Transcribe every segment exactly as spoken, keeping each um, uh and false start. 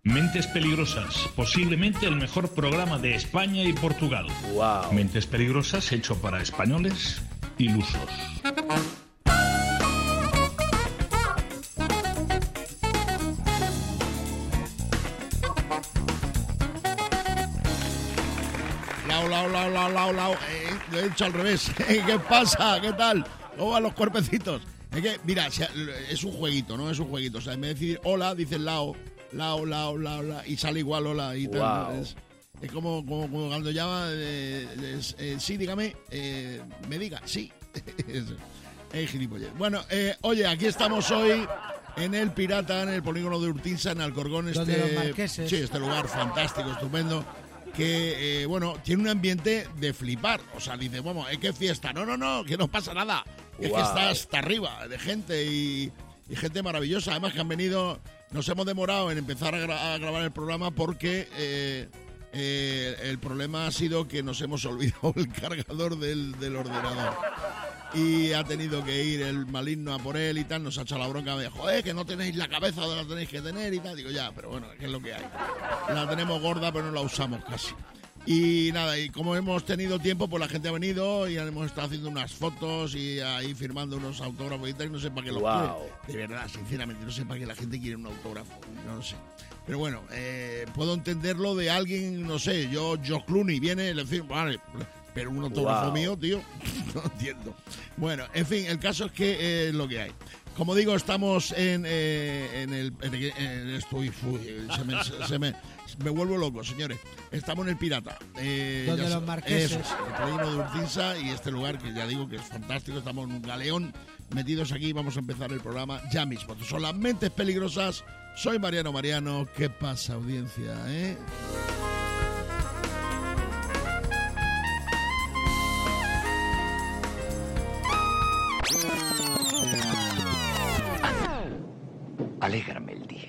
Mentes Peligrosas, posiblemente el mejor programa de España y Portugal. Wow. Mentes Peligrosas hecho para españoles ilusos. Lao, lao, lao, lao, lao, lao. Eh, lo he hecho al revés. ¿Qué pasa? ¿Qué tal? ¿Cómo van los cuerpecitos? Es que, mira, es un jueguito, ¿no? Es un jueguito. O sea, en vez de decir hola, dices lao. Lao, lao, lao, lao, y sale igual, hola, y tal. Wow. Es, es como, como, como cuando llama, eh, es, eh, sí, dígame, eh, me diga, sí. Es eh, gilipollas. Bueno, eh, oye, aquí estamos hoy en el Pirata, en el polígono de Urtinsa, en Alcorcón. Donde Este, los marqueses. Sí, este lugar fantástico, estupendo, que, eh, bueno, tiene un ambiente de flipar. O sea, dice, vamos, ¿eh, qué fiesta? No, no, no, que no pasa nada. Es Wow. que está hasta arriba de gente y, y gente maravillosa. Además que han venido... Nos hemos demorado en empezar a, gra- a grabar el programa porque eh, eh, el problema ha sido que nos hemos olvidado el cargador del, del ordenador. Y ha tenido que ir el maligno a por él y tal. Nos ha echado la bronca. Me dijo, joder, que no tenéis la cabeza donde la tenéis que tener y tal. Digo, ya, pero bueno, ¿qué es lo que hay? La tenemos gorda, pero no la usamos casi. Y nada, y como hemos tenido tiempo, pues la gente ha venido y hemos estado haciendo unas fotos y ahí firmando unos autógrafos y tal, y no sé para qué los Wow. quiere. De verdad, sinceramente, no sé para qué la gente quiere un autógrafo, no lo sé. Pero bueno, eh, puedo entenderlo de alguien, no sé, yo, George Clooney viene y le dice, vale, pero un autógrafo Wow. mío, tío, no entiendo. Bueno, en fin, el caso es que eh, es lo que hay. Como digo, estamos en, eh, en el... En, el- en estoy, uy, se, me, se, se me, me vuelvo loco, señores. Estamos en el Pirata. Eh, Donde ya los sa- marqueses. Eso es, el polígono de Urcinsa y este lugar que ya digo que es fantástico. Estamos en un galeón metidos aquí. Vamos a empezar el programa ya mismo. Son las Mentes Peligrosas. Soy Mariano Mariano. ¿Qué pasa, audiencia? ¿Eh? Alégrame el día.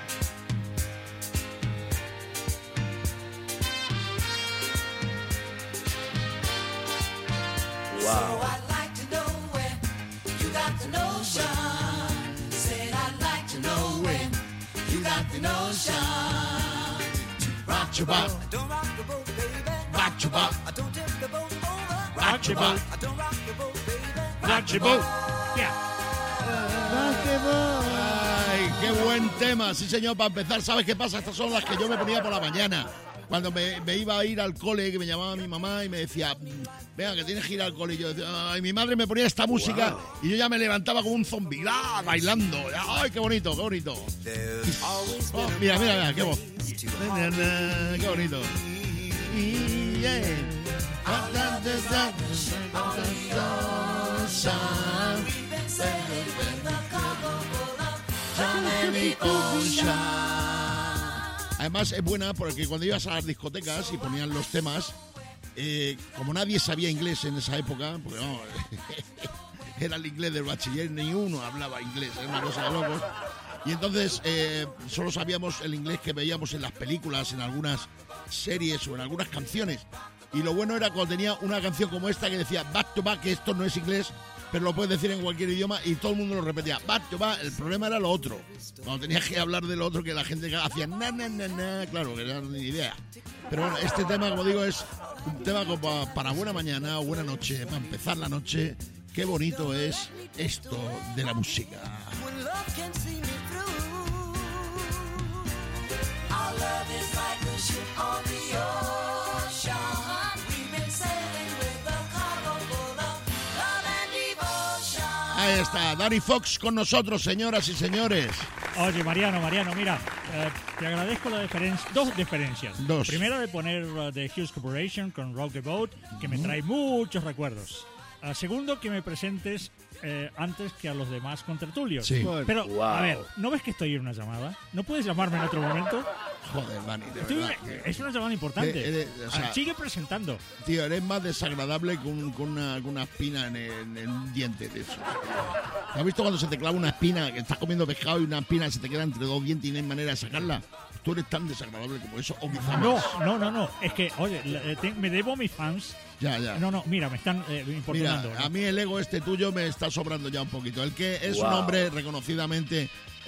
Wow. I'd like to know when you got the notion. Said I'd like to know when you got the notion. Rock your boat, Don't rock the boat, baby. rock your boat, I don't tip the boat over. rock your boat, I don't rock the boat, baby. rock your boat. Ay, qué buen tema, sí señor, para empezar. ¿Sabes qué pasa? Estas son las que yo me ponía por la mañana. Cuando me, me iba a ir al cole, que me llamaba mi mamá y me decía, venga, que tienes que ir al cole. Y yo decía, ay, mi madre me ponía esta música y yo ya me levantaba como un zombi, ¡ah! Bailando. Ay, qué bonito, qué bonito. Oh, mira, mira, mira, qué voz. Qué bonito. Además es buena porque cuando ibas a las discotecas y ponían los temas, eh, como nadie sabía inglés en esa época, porque no, era el inglés del bachiller, ni uno hablaba inglés, era una cosa de locos. Y entonces eh, solo sabíamos el inglés que veíamos en las películas, en algunas series o en algunas canciones. Y lo bueno era cuando tenía una canción como esta que decía back to back, que esto no es inglés, pero lo puedes decir en cualquier idioma y todo el mundo lo repetía. Back to back, el problema era lo otro. Cuando tenías que hablar de lo otro, que la gente hacía na, na, na, na, claro, que no era ni idea. Pero bueno, este tema, como digo, es un tema como para buena mañana o buena noche, para empezar la noche. Qué bonito es esto de la música. When love can see me through. Our love is like a ship on the ocean. We've been sailing with a cargo full of love and devotion. Ahí está, Danny Fox con nosotros, señoras y señores. Oye, Mariano, Mariano, mira, eh, te agradezco la diferencia, dos diferencias. Dos. Primero de poner uh, The Hughes Corporation con Rock the Boat, que me trae muchos recuerdos. Uh, segundo, que me presentes eh, antes que a los demás contertulios. Sí. Pero, Wow. a ver, ¿no ves que estoy en una llamada? ¿No puedes llamarme en otro momento? Joder, Dani, de Estoy- verdad. es una llamada importante. Eh, eres- o sea- Ah, sigue presentando. Tío, eres más desagradable que un- con una, con una espina en, el- en un diente de eso. ¿Has visto cuando se te clava una espina, que estás comiendo pescado y una espina se te queda entre dos dientes y no hay manera de sacarla? ¿Tú eres tan desagradable como eso o quizá No, más? no, no, no. Es que, oye, le- te- me debo a mis fans. Ya, ya. No, no, mira, me están eh, importunando. Mira, ¿no? a mí el ego este tuyo me está sobrando ya un poquito. El que es un Wow. hombre reconocidamente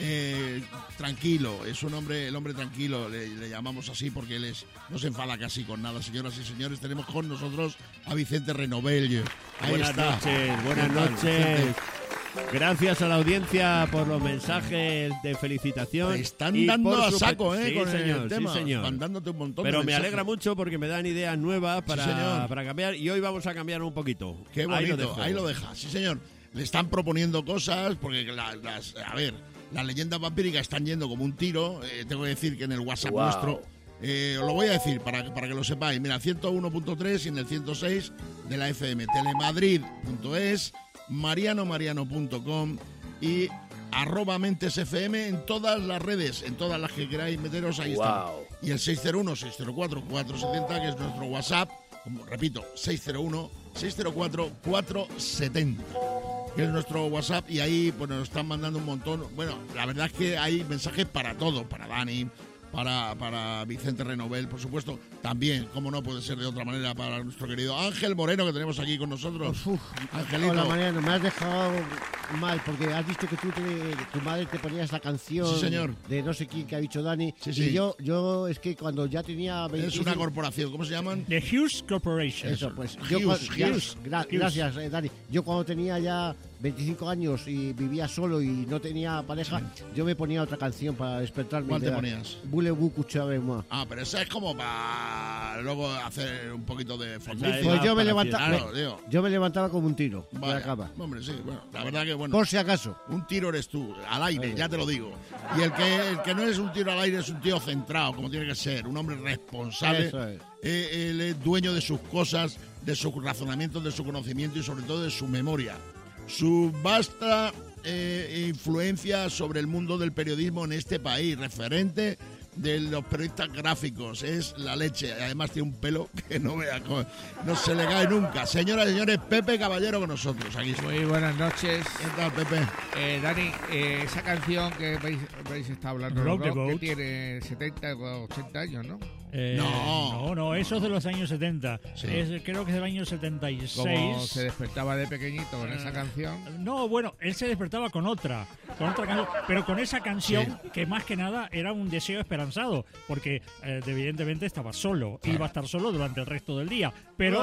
eh, tranquilo, es un hombre, el hombre tranquilo, le, le llamamos así porque él es, no se enfada casi con nada. Señoras y señores, tenemos con nosotros a Vicente Renovello. Ahí Buenas está. noches, buenas ¿Qué tal, noches. Vicente? Gracias a la audiencia por los mensajes de felicitación. Te están y dando por a su saco, pe- ¿eh? Sí, con señor, el tema, sí, señor. mandándote un montón Pero de me mensajes. alegra mucho porque me dan ideas nuevas para, señor. para cambiar y hoy vamos a cambiar un poquito. Qué Ahí bonito, lo dejo. ahí lo deja, sí señor. Le están proponiendo cosas porque la- las, a ver, las leyendas vampíricas están yendo como un tiro. Eh, tengo que decir que en el WhatsApp Wow. nuestro, eh, os lo voy a decir para, para que lo sepáis. Mira, ciento uno punto tres y en el ciento seis de la F M, telemadrid punto es, marianomariano punto com y arroba mentes F M en todas las redes, en todas las que queráis meteros, ahí Wow. están. Y el seis cero uno, seis cero cuatro, cuatro siete cero, que es nuestro WhatsApp, como repito, seis cero uno, seis cero cuatro, cuatro siete cero, que es nuestro WhatsApp, y ahí pues nos están mandando un montón. Bueno, la verdad es que hay mensajes para todo, para Dani, para, para Vicente Renovel, por supuesto, también, como no puede ser de otra manera, para nuestro querido Ángel Moreno, que tenemos aquí con nosotros. Angelito. Hola Mariano, me has dejado mal porque has dicho que tú te- tu madre te ponía esta canción Sí, señor. de no sé quién que ha dicho Dani. Sí, sí. Y yo, yo es que cuando ya tenía Es veinticinco una corporación, ¿cómo se llaman? The Hughes Corporation. Eso, pues. Hughes, yo cua- Hughes, ya- Hughes. gra- Hughes. Gracias, eh, Dani. Yo cuando tenía ya veinticinco años y vivía solo y no tenía pareja, yo me ponía otra canción para despertarme. ¿Cuál te Era ponías? Voulez-vous coucher avec moi. Ah, pero esa es como para luego hacer un poquito de Esa fondicia. es Pues yo me para levantaba, Claro, me- tío. yo me levantaba como un tiro de Vaya. la cama. Hombre, sí, bueno, la verdad que bueno. Por si acaso. Un tiro eres tú, al aire, ya te lo digo. Y el que, el que no es un tiro al aire es un tío centrado, como tiene que ser, un hombre responsable. Eso es. Eh, él es dueño de sus cosas, de sus razonamientos, de su conocimiento y sobre todo de su memoria. Su vasta eh, influencia sobre el mundo del periodismo en este país, referente de los periodistas gráficos, es la leche. Además tiene un pelo que no vea, co- no se le cae nunca. Señoras y señores, Pepe Caballero con nosotros. Aquí está. Muy buenas noches. ¿Qué tal, Pepe? Eh, Dani, eh, esa canción que veis, veis está hablando, Rock the ¿no? que Boat. tiene setenta o ochenta años, ¿no? Eh, No. no, no, eso es de los años setenta. Sí. Es, creo que es del año setenta y Como seis. se despertaba de pequeñito con esa canción. No, bueno, él se despertaba con otra, con otra canción, pero con esa canción que más que nada era un deseo esperanzado, porque eh, evidentemente estaba solo, iba a estar solo durante el resto del día, pero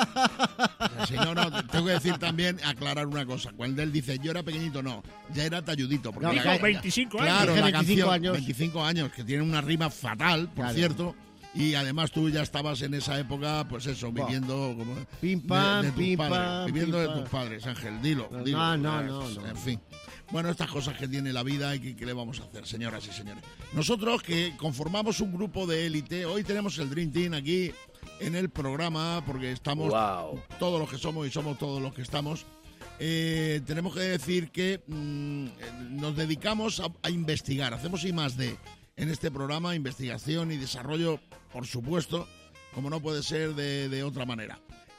Sí, no, no, tengo que decir también, aclarar una cosa. Cuando él dice yo era pequeñito, no, ya era talludito. Porque No, la- dijo ya- veinticinco años. Claro, Dije la veinticinco canción, años. veinticinco años, que tiene una rima fatal, por Claro. cierto. Y además tú ya estabas en esa época, pues eso, Buah. viviendo como Pim, de- pam, de, tus pim, padres, pam, viviendo pim, de pam. tus padres, Ángel, dilo, No, dilo. no, no, Eh, no, pues, no. En fin. Bueno, estas cosas que tiene la vida y que, que le vamos a hacer, señoras y señores. Nosotros que conformamos un grupo de élite, hoy tenemos el Dream Team aquí en el programa, porque estamos Wow. todos los que somos y somos todos los que estamos. Eh, tenemos que decir que mm, eh, nos dedicamos a, a investigar, hacemos I más D en este programa, investigación y desarrollo, por supuesto, como no puede ser de, de otra manera.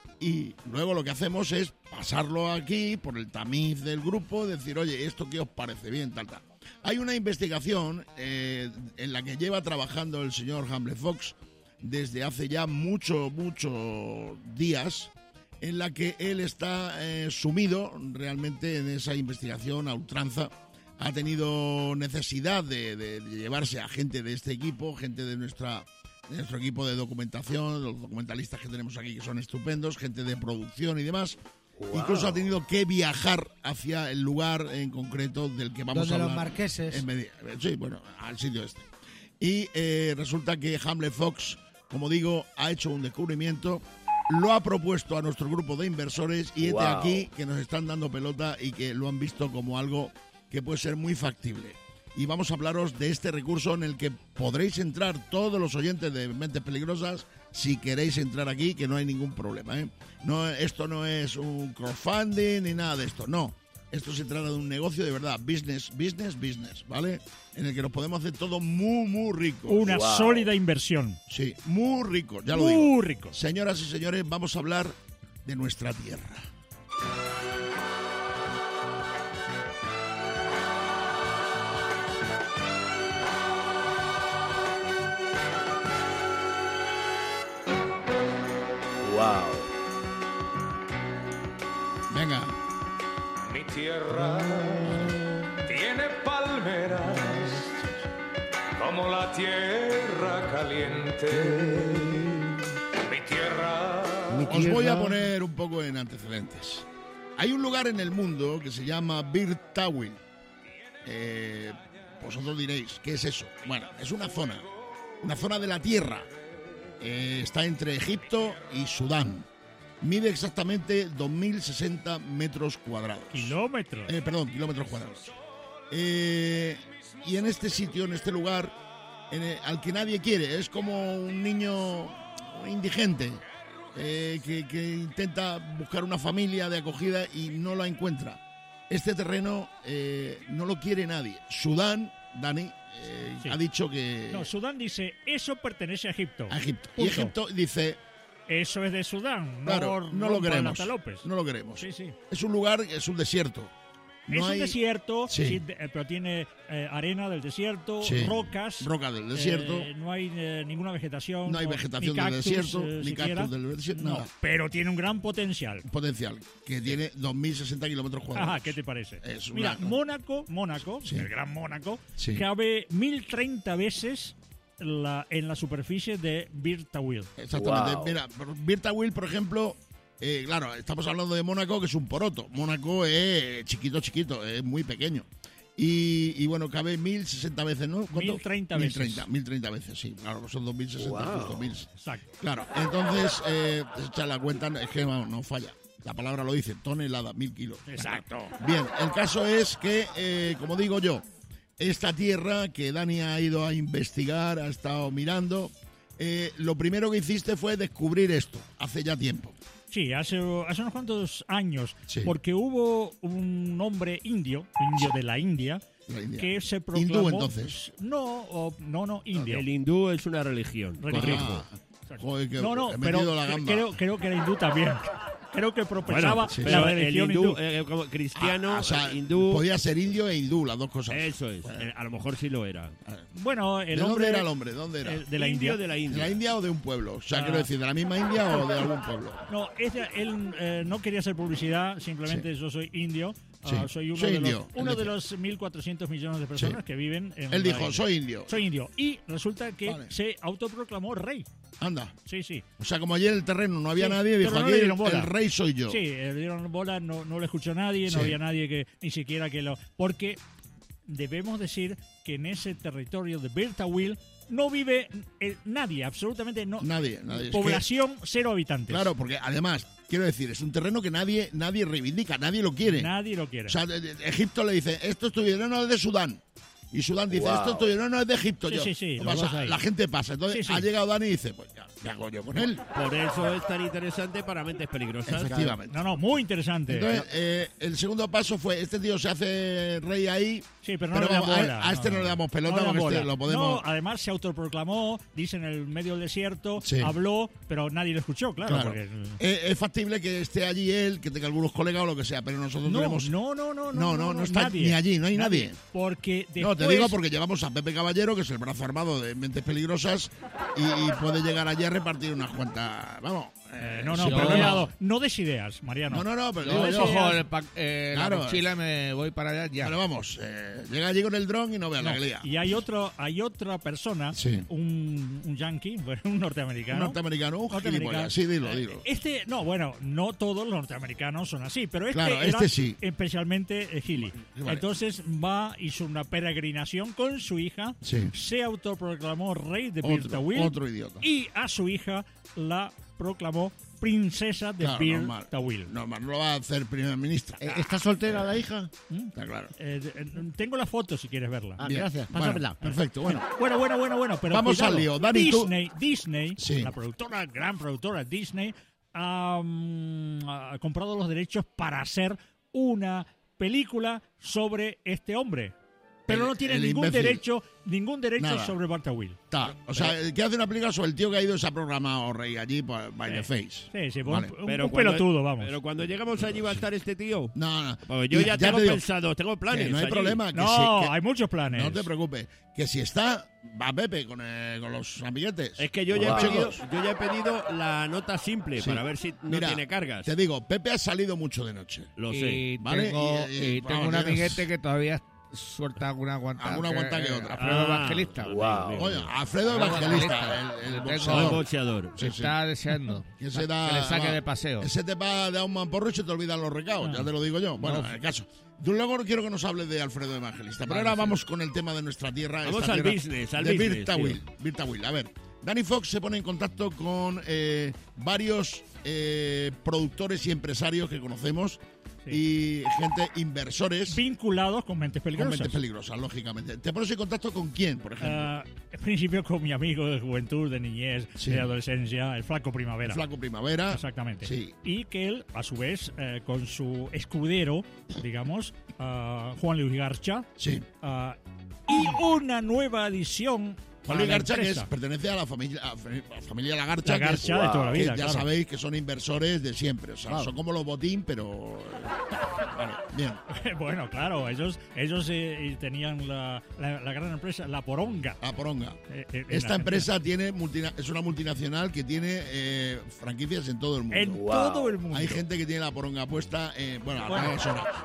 Y luego lo que hacemos es pasarlo aquí por el tamiz del grupo, decir, oye, ¿esto qué os parece bien? Tal, tal. Hay una investigación eh, en la que lleva trabajando el señor Hamlet Fox desde hace ya mucho, muchos días, en la que él está eh, sumido realmente en esa investigación a ultranza. Ha tenido necesidad de, de- de llevarse a gente de este equipo, gente de nuestra de nuestro equipo de documentación, los documentalistas que tenemos aquí que son estupendos, gente de producción y demás. Incluso ha tenido que viajar hacia el lugar en concreto del que vamos Donde a los hablar. marqueses. En Medi- sí, bueno, al sitio este. Y eh, resulta que Hamlet Fox, como digo, ha hecho un descubrimiento, lo ha propuesto a nuestro grupo de inversores y este Wow. aquí que nos están dando pelota y que lo han visto como algo que puede ser muy factible. Y vamos a hablaros de este recurso en el que podréis entrar todos los oyentes de Mentes Peligrosas si queréis entrar aquí, que no hay ningún problema, ¿eh? No, esto no es un crowdfunding ni nada de esto, no. Esto se trata de un negocio de verdad, business, business, business, ¿vale? En el que nos podemos hacer todo muy, muy ricos. una Wow. sólida inversión. Sí, muy ricos, ya lo digo. Muy rico. Señoras y señores, vamos a hablar de nuestra tierra. Wow. Venga. Mi tierra tiene palmeras como la tierra caliente. Mi tierra. Mi Os voy a tierra- poner un poco en antecedentes. Hay un lugar en el mundo que se llama Bir Tawil. Eh, vosotros diréis, ¿qué es eso? Bueno, es una zona, una zona de la tierra. Eh, está entre Egipto y Sudán. Mide exactamente dos mil sesenta metros cuadrados. Kilómetros. Eh, perdón, kilómetros cuadrados. Eh, y en este sitio, en este lugar, en el- al que nadie quiere, es como un niño indigente eh, que, que intenta buscar una familia de acogida y no la encuentra. Este terreno eh, no lo quiere nadie. Sudán, Dani, eh, Sí. ha dicho que No, Sudán dice, eso pertenece a Egipto. a Egipto. Y Punto. Egipto dice, Eso es de Sudán. No, claro, no lo rompan queremos. las López. No lo queremos. Sí, sí. Es un lugar, es un desierto. No es hay- un desierto, Sí. sí, de- eh, pero tiene eh, arena del desierto, Sí. rocas. Roca del desierto. eh, no hay eh, ninguna vegetación. No hay o- vegetación ni del cactus, desierto, eh, ni siquiera. cactus del desierto, No, nada. pero tiene un gran potencial. Potencial, que tiene dos mil sesenta kilómetros cuadrados. Ajá, ¿qué te parece? Es una- Mira, Mónaco, Mónaco, Sí. el gran Mónaco, Sí. cabe mil treinta veces la, en la superficie de Bir Tawil. Exactamente. Wow. Mira, Bir Tawil, por ejemplo, eh, claro, estamos hablando de Mónaco, que es un poroto. Mónaco es chiquito, chiquito, es muy pequeño. Y, y bueno, cabe mil sesenta veces, ¿no? ¿Cuánto? mil treinta mil veces. treinta, mil treinta veces, sí. Claro, son dos mil sesenta, Wow. justo mil. Exacto. Claro, entonces, eh, echa la cuenta, es que vamos, no falla. La palabra lo dice, tonelada, mil kilos. Exacto. Bien, el caso es que, eh, como digo yo, esta tierra que Dani ha ido a investigar, ha estado mirando, eh, lo primero que hiciste fue descubrir esto, hace ya tiempo. Sí, hace, hace unos cuantos años, Sí. porque hubo un hombre indio, indio de la India, La India. que se proclamó... Hindú, entonces. No, o- no, no, indio. El hindú es una religión. Religión. Ah, joder, que No, no, he pero metido la gamba. creo, creo que era hindú también. Creo que profesaba sí, la Pero el religión hindú, hindú. eh, como cristiano, Ah, o sea, hindú, podía ser indio e hindú, las dos cosas. eso es. Eh, A lo mejor sí lo era. Bueno, el ¿De hombre dónde era el hombre? ¿De dónde era? eh, de la Indio India. de la ¿De India. la India o de un pueblo? O sea, Ah. quiero decir, ¿de la misma India o de algún pueblo? No, ella- él eh, no quería hacer publicidad, simplemente yo soy indio. Sí. ah, soy uno, Soy de, indio, los, él uno de decía. los mil cuatrocientos millones de personas Sí. que viven en Él la dijo, India. soy indio. Soy indio. Y resulta que Vale. se autoproclamó rey. Anda. Sí, sí. O sea, como allí en el terreno no había Sí, nadie, dijo, pero no aquí le el, dieron bola. el rey soy yo. Sí, eh, le dieron bola, no, no lo escuchó nadie, Sí. no había nadie que ni siquiera que lo... Porque debemos decir que en ese territorio de Bir Tawil no vive eh, nadie, absolutamente no. Nadie, nadie. Es que- Población, cero habitantes. claro, porque además, quiero decir, es un terreno que nadie nadie reivindica, nadie lo quiere. Nadie lo quiere. O sea, de- de- Egipto le dice, esto es tuyo, no, no, es de Sudán. Y Sudán dice, Wow. esto es tuyo, no, no, es de Egipto. Sí, yo. sí, sí, ¿Qué los pasa? dos ahí. La gente pasa. Entonces Sí, sí. ha llegado Dani y dice, pues ya, ¿qué hago yo con él? Por eso es tan interesante para Mentes Peligrosas. Efectivamente. No, no, muy interesante. Entonces, eh, el segundo paso fue, este tío se hace rey ahí, Sí, pero no pero le dan vamos, a- bola. a, este no, le damos pelota no le dan porque este bola. lo podemos... No, además se autoproclamó, dice en el medio del desierto, Sí. habló, pero nadie lo escuchó, claro. Claro. porque- Eh, es factible que esté allí él, que tenga algunos colegas o lo que sea, pero nosotros no, tenemos... no, no, no, No, no, no está nadie. ni allí, no hay nadie. Porque No, te después- digo porque llevamos a Pepe Caballero, que es el brazo armado de Mentes Peligrosas, y, y puede llegar allí a repartir unas cuantas... Vamos. Eh, no, no, sin pero problema. cuidado, no des ideas, Mariano. No, no, no, pero, Yo digo, sí, cojo sí. el pa- eh, Claro. la mochila y me voy para allá ya. pero vamos, eh, llega allí con el dron y no vea No, la que lía. y hay otro, hay otra persona, Sí. un, un yankee, bueno, un norteamericano. Un norteamericano, un Norteamericano. gilipollas. Sí, dilo, Eh, dilo. Este, no, bueno, no todos los norteamericanos son así, pero este, Claro, era este sí. especialmente eh, Gili. Vale. Entonces va, hizo una peregrinación con su hija, Sí. se autoproclamó rey de Bir Otro, Tawil otro idiota. y a su hija la proclamó princesa de Claro, Bir normal. Tawil. Normal, no lo va a hacer primera ministra. Eh, ¿Está soltera la hija? Está claro. Eh, eh, tengo la foto si quieres verla. Ah, Bien. gracias, Bueno, pásamela. perfecto, bueno. Bueno, bueno, bueno, bueno, pero Vamos cuidado. al lío. Dani, tú- Disney, Disney, Sí. la productora, gran productora Disney, ha, mm, ha comprado los derechos para hacer una película sobre este hombre. pero el- no tiene el ningún imbécil. derecho, ningún derecho Nada. sobre Barta Will. Ta, o sea, que hace una película sobre el tío que ha ido y se ha programado rey allí por, by the face. Sí, sí, Vale. un, un- Pero un cuando- pelotudo, vamos. Pero cuando llegamos allí va a estar este tío. No, no. Pues yo Y ya, ya tengo te digo pensado, tengo planes. Que no hay allí. problema. Que no, sí, que- hay muchos planes. no te preocupes. Que si está, va Pepe con, eh, con los amiguetes. Es que yo ya, Wow. he pedido, Chicos, yo ya he pedido la nota simple Sí. para ver si no Mira, tiene cargas. te digo, Pepe ha salido mucho de noche. Lo sé. Y ¿vale? tengo, Y- y- y tengo vamos, un tienes- amiguete que todavía suelta alguna guanta. Alguna guanta que otra. Alfredo Ah, Evangelista. Wow. Oye, Alfredo Ah, Evangelista, Evangelista. el, el Tengo- El boxeador. boxeador. Sí, sí. Está deseando Que se da- que le saque va. de paseo. Ese te va de un mamporro y se te olvidan los recados, Ah. ya te lo digo yo. Bueno, No. en el caso. Tú luego quiero que nos hables de Alfredo Evangelista, pero Vale, ahora sí. vamos con el tema de nuestra tierra. Vamos esta al tierra business, al de business, Birta tío. Will, Birta Will. A ver, Danny Fox se pone en contacto con eh, varios eh, productores y empresarios que conocemos y gente, inversores Vinculados con mentes con peligrosas. mentes peligrosas, lógicamente. ¿Te pones en contacto con quién, por ejemplo? Ah, en principio con mi amigo de juventud, de niñez, Sí. de adolescencia, el Flaco Primavera. Flaco Primavera. Exactamente. Sí. Y que él, a su vez, eh, con su escudero, digamos, ah, Juan Luis Garcha, Sí. ah, y una nueva adición. Juan para Luis la Garcha, que es, empresa. pertenece a la familia, a la familia La Garcha. La que Garcha es- de toda la que vida, ya claro. sabéis que son inversores de siempre. O sea, Claro. son como los Botín, pero... eh, vale, bien. Bueno, claro, ellos, ellos eh, tenían la, la- la gran empresa, La Poronga. A Poronga. eh, eh, en Esta la- empresa tiene multina- es una multinacional que tiene eh, franquicias en todo el mundo. En todo el mundo. Hay gente que tiene la Poronga puesta, eh, bueno, a Bueno. las horas.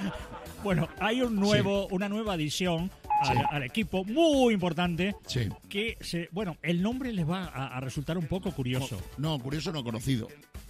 Bueno, hay un nuevo, una nueva adición al, Sí. al equipo muy importante Sí. que se, bueno, el nombre les va a, a resultar un poco curioso. No, curioso no conocido.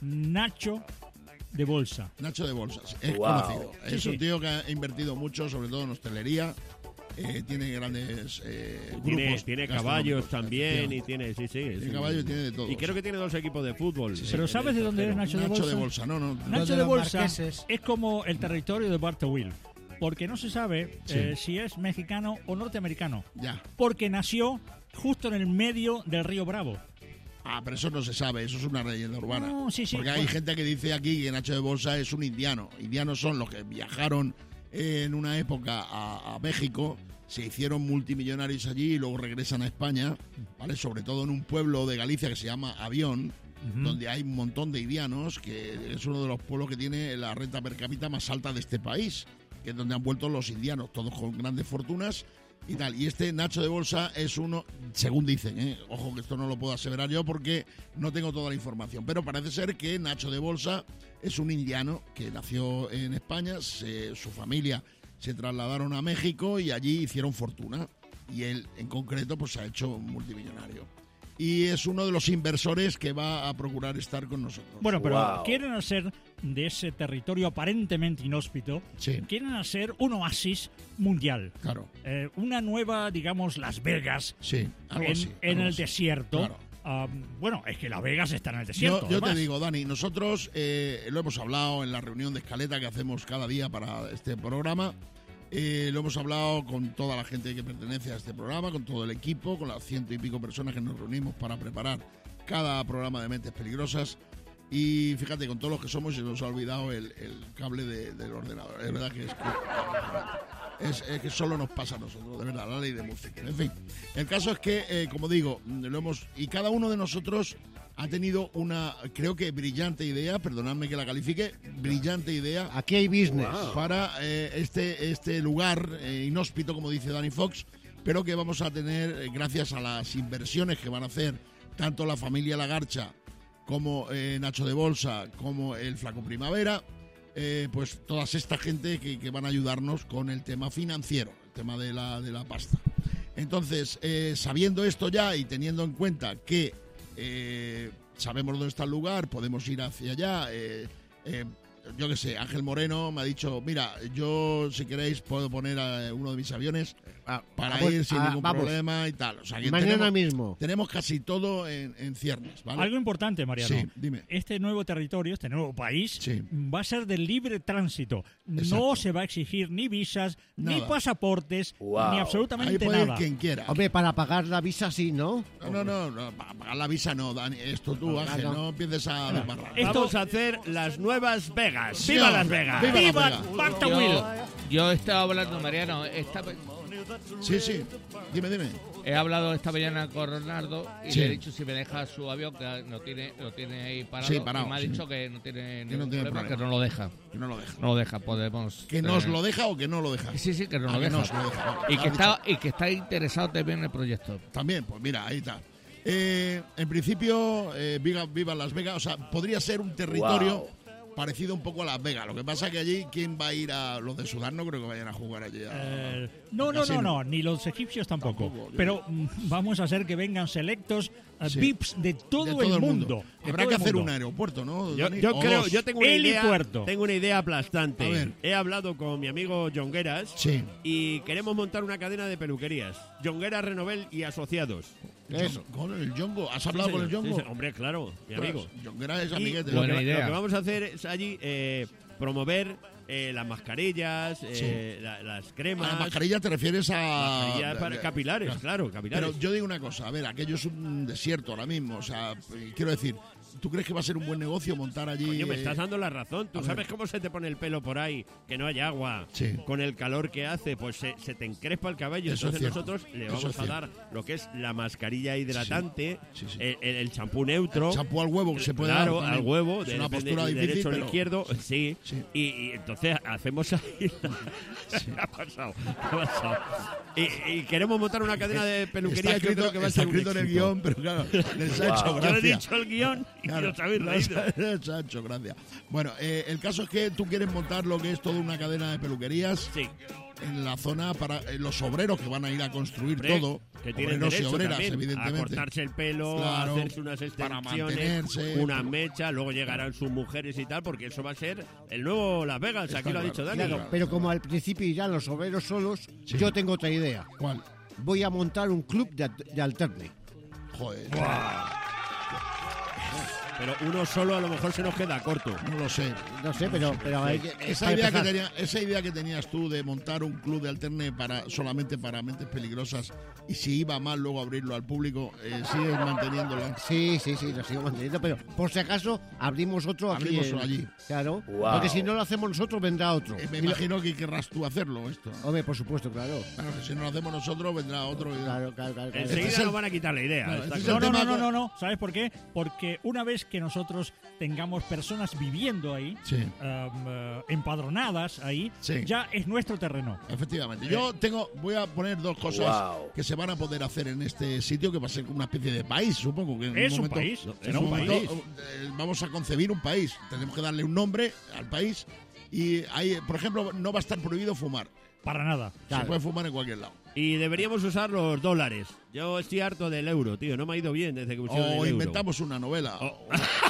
Nacho de Bolsa. Nacho de Bolsas. Es Wow. conocido. Sí, es sí. un tío que ha invertido mucho, sobre todo en hostelería. Eh, tiene grandes eh, Tiene, grupos tiene gastronómicos, caballos también y efectivamente. tiene, sí, sí. es Tiene un- caballos y tiene de todo. Y creo que tiene dos equipos de fútbol. Pero en ¿sabes el de dónde es extranjero. Nacho, Nacho de de Bolsa? Bolsa, no, no. Nacho de de los Bolsa marqueses. es como el territorio de Barta Will, porque no se sabe Sí. eh, si es mexicano o norteamericano, Ya. porque nació justo en el medio del río Bravo. Ah, pero eso no se sabe, eso es una leyenda urbana. No, sí, sí, Porque hay bueno. gente que dice aquí que Nacho de Bolsa es un indiano. Indianos son los que viajaron en una época a, a México, se hicieron multimillonarios allí y luego regresan a España, ¿vale? Sobre todo en un pueblo de Galicia que se llama Avión, donde hay un montón de indianos, que es uno de los pueblos que tiene la renta per cápita más alta de este país, que es donde han vuelto los indianos, todos con grandes fortunas y tal. Y este Nacho de Bolsa es uno, según dicen, ¿eh? Ojo que esto no lo puedo aseverar yo porque no tengo toda la información, pero parece ser que Nacho de Bolsa es un indiano que nació en España, se- su familia se trasladaron a México y allí hicieron fortuna. Y él, en concreto, pues se ha hecho multimillonario. Y es uno de los inversores que va a procurar estar con nosotros. Bueno, pero Wow. quieren hacer de ese territorio aparentemente inhóspito, Sí. quieren hacer un oasis mundial. Claro, Eh, una nueva, digamos, Las Vegas sí, algo en, así. en algo el así. desierto. Claro. Ah, bueno, es que Las Vegas está en el desierto. Yo, yo te además. digo, Dani, nosotros eh, lo hemos hablado en la reunión de escaleta que hacemos cada día para este programa. Eh, lo hemos hablado con toda la gente que pertenece a este programa, con todo el equipo, con las ciento y pico personas que nos reunimos para preparar cada programa de Mentes Peligrosas. Y fíjate, con todos los que somos, se nos ha olvidado el, el cable de- del ordenador. Es verdad que es que, es, es que solo nos pasa a nosotros, de verdad, la ley de Murphy. En fin, el caso es que, eh, como digo, lo hemos y cada uno de nosotros ha tenido una, creo que brillante idea, perdonadme que la califique, brillante idea Aquí hay business. para eh, este, este lugar eh, inhóspito, como dice Danny Fox, pero que vamos a tener, eh, gracias a las inversiones que van a hacer tanto la familia La Garcha como eh, Nacho de Bolsa, como el Flaco Primavera, eh, pues toda esta gente que, que van a ayudarnos con el tema financiero, el tema de la, de la pasta. Entonces, eh, sabiendo esto ya y teniendo en cuenta que eh, sabemos dónde está el lugar, podemos ir hacia allá, eh, eh, yo qué sé, Ángel Moreno me ha dicho, mira, yo si queréis puedo poner a uno de mis aviones para vamos, ir sin ah, ningún vamos. problema y tal. O sea, que Mañana tenemos, mismo. tenemos casi todo en, en ciernes, ¿vale? Algo importante, Mariano. Sí, dime. Este nuevo territorio, este nuevo país, Sí. va a ser de libre tránsito. Exacto. No se va a exigir ni visas, ni Nada. pasaportes, Wow. ni Ahí absolutamente puede ir nada. quien quiera. Hombre, para pagar la visa sí, ¿no? No, no, no, no, para pagar la visa no, Dani. Esto tú, Ah, Ángel, no. no empieces a desbarrar. Esto- Vamos a hacer las nuevas Vegas. Sí, ¡Viva hombre. Las Vegas! ¡Viva Las ¡Viva Vegas! Barta Will! Yo, yo estaba hablando, Mariano, esta, Sí, sí. Dime, dime. He hablado esta mañana con Ronaldo y Sí. le he dicho si me deja su avión, que no tiene, lo tiene ahí parado. Sí, parado, y me ha sí. dicho que no tiene no ningún tiene problema, problema. que no lo deja. Que no lo deja. No lo deja, podemos... ¿Que nos eh, lo deja o que no lo deja? Sí, sí, que no Ah, lo que deja. nos lo deja. Y, Lo que has está, y que está interesado también en el proyecto. También, pues mira, ahí está. Eh, en principio, eh, viva, viva Las Vegas. O sea, podría ser un territorio parecido un poco a Las Vegas. Lo que pasa es que allí, ¿quién va a ir a los de Sudán? No creo que vayan a jugar allí. A, Eh, no, no, Casino. no, no, ni los egipcios tampoco. Tampoco, yo- Pero mm, vamos a hacer que vengan selectos eh, Sí. V I Ps de todo, de todo el mundo. De Habrá todo que el hacer mundo. un aeropuerto, ¿no? Yo, Dani? yo O creo, dos. yo tengo una idea, Helipuerto. tengo una idea aplastante. A ver. He hablado con mi amigo Jongueras Sí. y queremos montar una cadena de peluquerías. Jongueras, Renovel y asociados. Eso. Con el Yongo. ¿Has hablado Sí, con el señor. Yongo? Sí, sí, hombre, claro, mi amigo. Yonguera es Y amiguete. lo, Buena que, idea. lo que vamos a hacer es allí eh, promover eh, las mascarillas, eh, la- las A cremas. la mascarilla te refieres a... mascarillas para- capilares, claro, capilares. Pero yo digo una cosa, a ver, aquello es un desierto ahora mismo, o sea, eh, quiero decir, ¿tú crees que va a ser un buen negocio montar allí? Coño, me eh, estás dando la razón. ¿Tú a sabes ver. cómo se te pone el pelo por ahí? Que no hay agua. Sí. Con el calor que hace, pues se, se te encrespa el cabello. Eso es Entonces cierto. nosotros le Eso vamos es a cierto. dar lo que es la mascarilla hidratante, Sí, sí. el- el el champú neutro. champú al huevo que se puede Claro, dar al también. huevo, Es de- una depende postura de difícil, derecho o pero... izquierdo, sí. Sí. Y, y entonces hacemos ahí. ¿Qué ha pasado? ¿Qué ha pasado? Y, y queremos montar una cadena de peluquería. Está Yo creo escrito, que va a está ser un escrito en el éxito. guión, pero claro, les ha hecho Yo le gracia. he dicho el guión y Claro, os habéis les reído. ha- les ha hecho gracia. Bueno, eh, el caso es que tú quieres montar lo que es toda una cadena de peluquerías Sí. en la zona para eh, los obreros que van a ir a construir Hombre, todo, que tienen obreros y derecho obreras, también evidentemente. a cortarse el pelo, Claro, a hacerse unas para extensiones, mantenerse. una mecha, luego llegarán sus mujeres y tal, porque eso va a ser el nuevo Las Vegas, Está aquí lo ha claro. dicho Dani. Claro, pero como al principio irán los obreros solos, Sí. yo tengo otra idea. ¿Cuál? Voy a montar un club de, de alterne. Joder, Pero uno solo a lo mejor se nos queda corto. no lo sé. No sé, pero, pero hay que, Esa para idea, que empezar. tenía, esa idea que tenías tú de montar un club de alterne para solamente para mentes peligrosas y si iba mal luego abrirlo al público, eh, sigues manteniéndola. Sí, sí, sí, lo sigo manteniendo, pero por si acaso abrimos otro aquí. Abrimos en- allí. Claro, Wow. porque si no lo hacemos nosotros vendrá otro. Eh, me Y lo- imagino que querrás tú hacerlo esto. Hombre, por supuesto, claro. Claro, que si no lo hacemos nosotros vendrá otro. y- Claro, claro, claro. claro. Enseguida Este es el- nos van a quitar la idea. Claro, está este es claro. el No, no, tema no, no, con- no, no. ¿Sabes por qué? Porque una vez que nosotros tengamos personas viviendo ahí, Sí. um, eh, empadronadas ahí, Sí. ya es nuestro terreno. Efectivamente. Yo tengo, voy a poner dos cosas Wow. que se van a poder hacer en este sitio, que va a ser como una especie de país, supongo que en Es un momento- país, en será un momento, país. eh, vamos a concebir un país. Tenemos que darle un nombre al país y ahí, por ejemplo, no va a estar prohibido fumar. Para nada. Se puede fumar en cualquier lado. Y deberíamos usar los dólares. Yo estoy harto del euro, tío. No me ha ido bien desde que pusieron el O euro. inventamos una novela. Oh.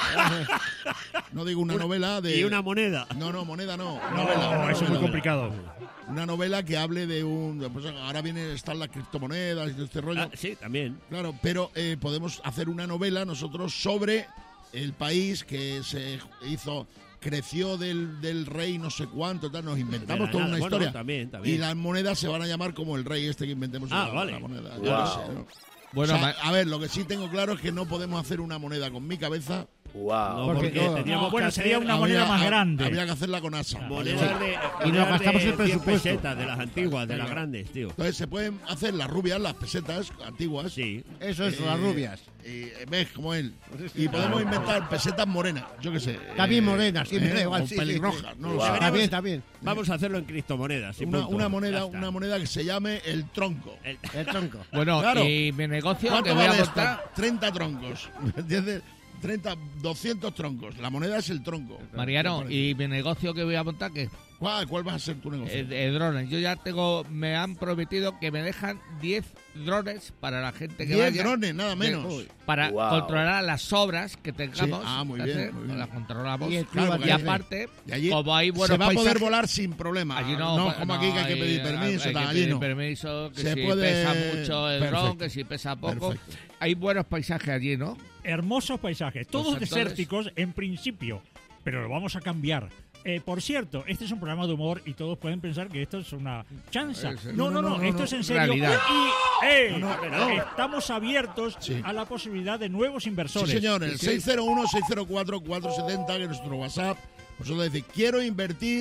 No digo una, novela de. Y una moneda. No, no, moneda no. No, novela, una eso es muy novela. complicado. Una novela que hable de un. Pues ahora viene, están las criptomonedas y todo este rollo. Ah, sí, también. Claro, pero eh, podemos hacer una novela nosotros sobre el país que se hizo, creció del, del rey no sé cuánto, tal, nos inventamos De la toda nada. una Bueno, historia. también, también. Y las monedas se van a llamar como el rey este que inventemos Ah, la, vale. la moneda. Wow. Yo qué sé, ¿no? Bueno, O sea, ma- a ver, lo que sí tengo claro es que no podemos hacer una moneda con mi cabeza. Wow. No, Porque porque no. teníamos No, bueno, que sería hacer una moneda más ha- grande. Habría que hacerla con asa. monedas de, Y nos monedas gastamos de el cien presupuesto. pesetas, de las antiguas, de las grandes, tío. Entonces se pueden hacer las rubias, las pesetas antiguas. Sí. Eso es, Eh, las rubias. Y, ¿ves? Como él. Y podemos inventar pesetas morenas, yo qué sé. También eh, morenas, sí, me da igual, o sí, sí, pelirrojas, sí. no lo Wow. sé. Está bien, está bien. Vamos a hacerlo en criptomonedas. y Una, punto. una Ya moneda, está. una moneda que se llame el tronco. El- El tronco. bueno Claro. y mi negocio que ¿Cuánto voy a vale esto? montar, treinta troncos. ¿Me entiendes? treinta, doscientos troncos. La moneda es el tronco. Mariano, ¿Qué te y mi negocio que voy a montar, que ¿Cuál, ¿Cuál va a ser tu negocio? es de drones. Yo ya tengo, me han prometido que me dejan diez drones para la gente que diez vaya. drones, nada menos. Para Wow. controlar las obras que tengamos. Sí, ah, muy que bien, hacer, muy bien. Las controlamos. Y el Claro, club porque Y alterne. aparte, Y allí como hay buenos se va a poder paisajes, volar sin problema. allí no, pa- como no, aquí que hay que pedir hay- permiso. hay tal, que allí pedir no. permiso, que Se si puede- pesa mucho el Perfecto. dron, que si pesa poco. Perfecto. Hay buenos paisajes allí, ¿no? Hermosos paisajes, todos entonces- desérticos en principio, pero lo vamos a cambiar. Eh, por cierto, este es un programa de humor y todos pueden pensar que esto es una chanza. Es- No, no, no, no, no, esto no, es en serio. realidad. Y eh, No, no, no. estamos abiertos Sí. a la posibilidad de nuevos Sí, inversores. señor, el seis cero uno, seis cero cuatro, cuatro siete cero, que es nuestro WhatsApp. Vosotros decís, quiero invertir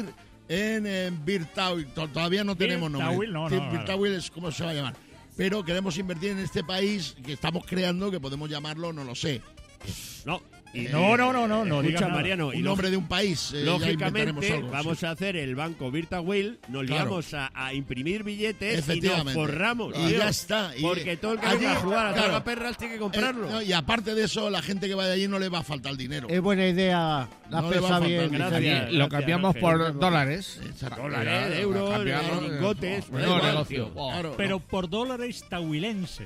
en, en Birtawil. Todavía no tenemos nombre. Birtawil, no, Sí, no, Birtawil es como se va a llamar. Pero queremos invertir en este país que estamos creando, que podemos llamarlo, no lo sé. No, y No, no, no, no, no digas Escucha, nada. Mariano, y Un nombre de un país. eh, ya inventaremos lógicamente algo, vamos sí. a hacer el banco Virtual, nos Claro. liamos a, a imprimir billetes y nos Efectivamente. forramos. Y tío. ya está. Y Porque todo el que allí, venga a jugar a claro, tragaperras tiene que comprarlo. Eh, no, y aparte de eso, la gente que vaya allí no le va a faltar dinero. Es buena idea. La No has le va a pensado faltar bien. nada. Vicente. Gracias. Lo cambiamos Ángel. por dólares. Exacto. Dólares, Mira, euros, cambiamos, lingotes. eh, da no, igual, negocio. tío. Oh. Claro. Pero por dólares tahuilenses.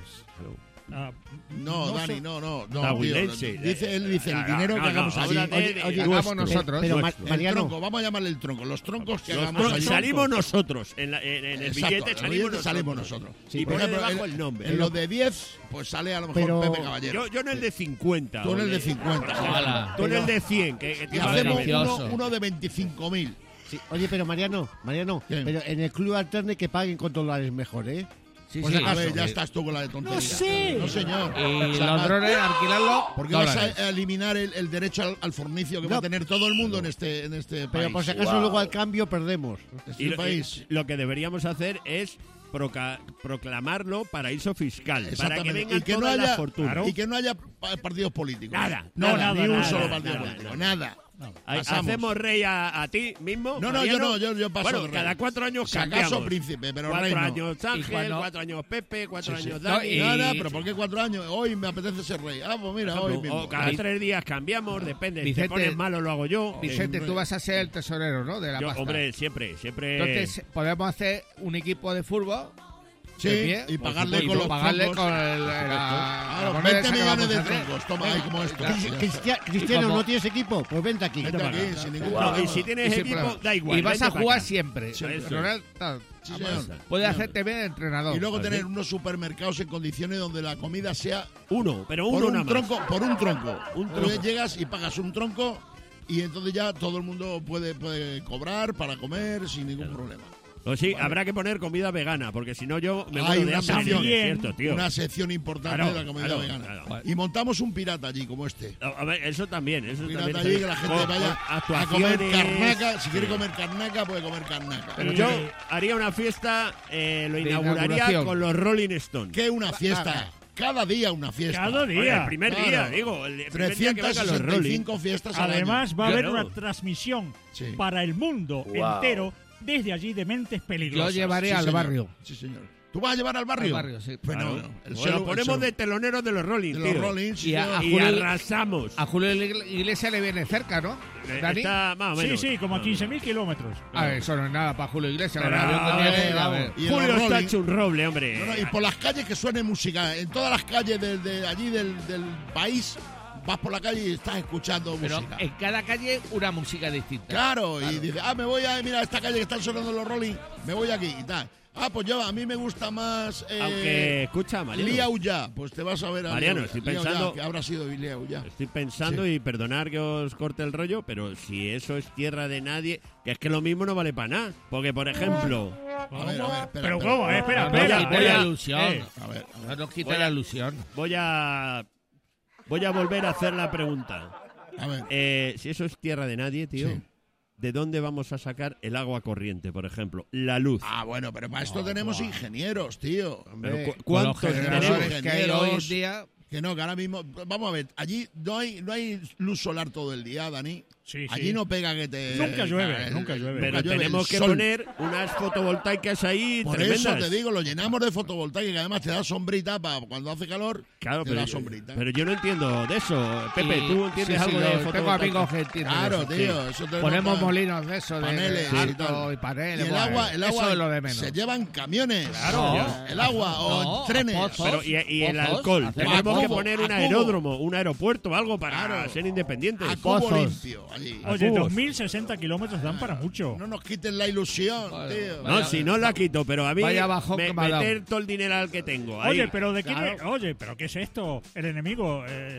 Ah, No, Dani, sé- no, no, no. Tahuilense. tío. Dice, él dice, el No, dinero no, que no, hagamos allí. háblate Oye, de- oye, Hagamos nuestro. nosotros. Pero, Ma- Nuestro. El Mariano, tronco, vamos a llamarle el tronco. Los troncos que Los hagamos troncos allí. salimos nosotros. En, la- en- en el Exacto, billete en el salimos billete nosotros. salimos nosotros. Y Por pone ejemplo, debajo en- el nombre. En los de diez, pues sale a lo mejor Pero- Pepe Caballero. Yo, yo en el de cincuenta. Tú en o el de cincuenta. Hola. Tú en el de cien. Que, que Y te Vale, hacemos vale. uno, gracioso. uno de veinticinco mil. sí, oye, pero Mariano, Mariano, ¿Qué? pero en el club alterne que paguen con dólares mejor, ¿eh? Sí, Pues sí. a ver, ya Sí. estás tú con la de tontería. No sé. No, señor. Y O sea, los va- drones, alquilarlo, ¿Por qué dólares. vas a eliminar el, el derecho al, al fornicio que No. va a tener todo el mundo en este, en este Pero país? por si acaso luego al cambio perdemos. Este Y lo, país. y lo que deberíamos hacer es proca- proclamarlo paraíso fiscal. Para que Exactamente. vengan y que no todas haya las fortunas. y que no haya pa- partidos políticos. Nada. No, No, nada, ni un nada, solo nada, partido nada, político. nada. Nada. Ahí- Pasamos. ¿Hacemos rey a, a ti mismo? No, no, yo Mariano? no, yo, yo paso Bueno, de rey. cada cuatro años Si acaso cambiamos. príncipe, pero cuatro rey no. años Y Ángel, cuando- cuatro años Pepe, cuatro Sí, sí. años No, Dani. y- Nada, pero ¿por qué cuatro años? Hoy me apetece ser rey. Ah, pues mira, hoy o mismo. cada Vic- tres días cambiamos, depende. Si te Vicente- pones malo lo hago yo. Vicente, Eh, tú vas a ser el tesorero, ¿no? De la Yo, pasta. hombre, siempre, siempre. Entonces, podemos hacer un equipo de fútbol. Sí, de pie, y por pagarle supuesto, con los pagarle troncos. con el, la, Claro, la moneda veinte esa que millones vamos de a hacer. troncos. Toma ahí como esto. Claro. Ya está. Cristia- Cristiano, como- ¿no tienes equipo? Pues vente aquí. Vente aquí, sin ningún No, problema. y si tienes Y sin equipo, problema. da igual. Y vas vente a pa' jugar acá. siempre. Eso es. Ronald, tal. Sí, Vamos. señor. Puedes Sí. hacerte bien entrenador. Y luego Así. tener unos supermercados en condiciones donde la comida sea Uno, pero por uno un nada más. tronco, por un tronco. Un Tú tronco. llegas y pagas un tronco y entonces ya todo el mundo puede, puede cobrar para comer sin ningún problema. O sí, habrá que poner comida vegana, porque si no yo me Hay muero de una hambre. sección. Sí, es cierto, tío. Una sección importante Claro, de la comida claro, vegana. claro. Y montamos un pirata allí como este. A ver, eso también, eso Un también. pirata está allí bien. que la gente Con- vaya con a comer actuaciones. carnaca. Si quiere Sí. comer carnaca, puede comer carnaca. Pero Y- yo haría una fiesta, eh, lo De inauguraría inauguración. con los Rolling Stones. ¿Qué una fiesta? Cada día una fiesta. Cada día. Oye, el primer Claro. día, digo, el primer día que trescientas vengan los sesenta y Rolling. cinco fiestas al Además, año. va a haber Claro. una transmisión Sí. para el mundo entero desde allí de Mentes Yo Peligrosas. llevaré Sí, al señor. barrio. Sí, señor. ¿Tú vas a llevar al barrio? Al barrio, sí. Bueno, Claro. el O selo- lo el ponemos selo- de teloneros de los Rolling, de los tío. Rolling, sí, Y a- señor. a Y Julio- arrasamos. A Julio Iglesias le viene cerca, ¿no? Eh, Dani. Está más o Sí, menos. sí, como a quince mil kilómetros. A ver, eso no es nada para Julio Iglesias. Pero, con el avión que a tiene, ver, a vamos. ver. Y en Julio los está Rolling- hecho un roble, hombre. No, no, y por las calles que suene música. En todas las calles de, de allí del, del país, vas por la calle y estás escuchando Pero música. en cada calle una música distinta. Claro, y dices, ah, me voy a, mira, esta calle que están sonando los Rolling, me voy aquí y tal. Ah, pues yo, a mí me gusta más. Eh, Aunque, escucha, Mariano. Liau ya, pues te vas a ver a Mariano, Liau- estoy Liau Ya, pensando- que habrá sido Liau ya. Estoy pensando y perdonar que os corte el rollo, pero si eso es tierra de nadie, que es que lo mismo no vale para nada. Porque, por ejemplo, A ver, a ver, espera. Pero espera. ¿cómo? Eh, espera, No nos espera. quite voy la a- ilusión. eh, A ver, a ver. No nos quite Voy a- la ilusión. voy a voy a volver a hacer la pregunta. A ver. Eh, si eso es tierra de nadie, tío, Sí. ¿de dónde vamos a sacar el agua corriente, por ejemplo? La luz. Ah, bueno, pero para esto tenemos ingenieros, tío. Pero eh, cu- Con los ¿Cuántos generadores tenemos? que hay hoy en ingenieros. día. Que no, que ahora mismo. Vamos a ver, allí no hay, no hay luz solar todo el día, Dani. Sí, sí. Allí no pega que te. Nunca llueve, el- nunca llueve. Pero llueve, tenemos el que sol. poner unas fotovoltaicas ahí Por tremendas. eso te digo, lo llenamos de fotovoltaica, que además te da sombrita para cuando hace calor. Claro, te pero, da yo- sombrita. pero yo no entiendo de eso. Pepe, Y- ¿tú entiendes sí, sí, algo lo- de Tengo fotovoltaica? amigos que entienden Claro, eso. tío. Eso te Ponemos nota- molinos de eso, de paneles y alto tal. y paneles. Y el buah, agua, el agua eso es lo de menos. se llevan camiones. Claro. El agua o No, en trenes. pozos. Pero, y, y el Pozos, alcohol. hacemos Tenemos que cubo, poner a un cubo. aeródromo, un aeropuerto o algo para Claro. ser independientes. A cubo Pozos. limpio allí. Oye, cubos. dos mil sesenta kilómetros dan para mucho. No nos quiten la ilusión, Bueno, tío. No, si no la quito, pero a mí Vaya bajón me- que me ha dado. meter todo el dineral que tengo ahí. Oye, pero de qué Claro. te- Oye, pero ¿qué es esto? El enemigo. eh,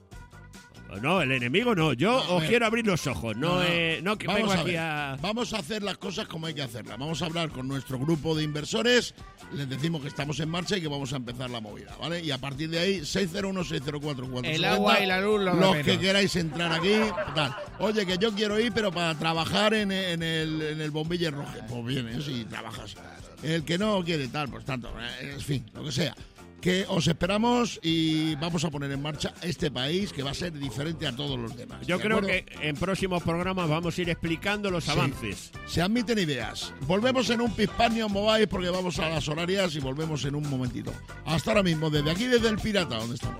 No, el enemigo no. Yo No, a os ver. quiero abrir los ojos. No, No, no. eh, no que Vamos vengo a aquí ver. a... Vamos a hacer las cosas como hay que hacerlas. Vamos a hablar con nuestro grupo de inversores. Les decimos que estamos en marcha y que vamos a empezar la movida, ¿vale? Y a partir de ahí, seis cero uno seis cero cuatro cuatro El agua y la luz, lo de Los menos. que queráis entrar aquí, tal. Oye, que yo quiero ir, pero para trabajar en, en el, en el Bombilla Rojo. Pues vienes y trabajas. El que no quiere tal, pues tanto, en fin, lo que sea. Que os esperamos y vamos a poner en marcha este país que va a ser diferente a todos los demás. Yo ¿de creo acuerdo? que en próximos programas vamos a ir explicando los Sí. avances. Se admiten ideas. Volvemos en un Pispanio Mobile porque vamos a las horarias y volvemos en un momentito. Hasta ahora mismo, desde aquí, desde el Pirata, donde estamos.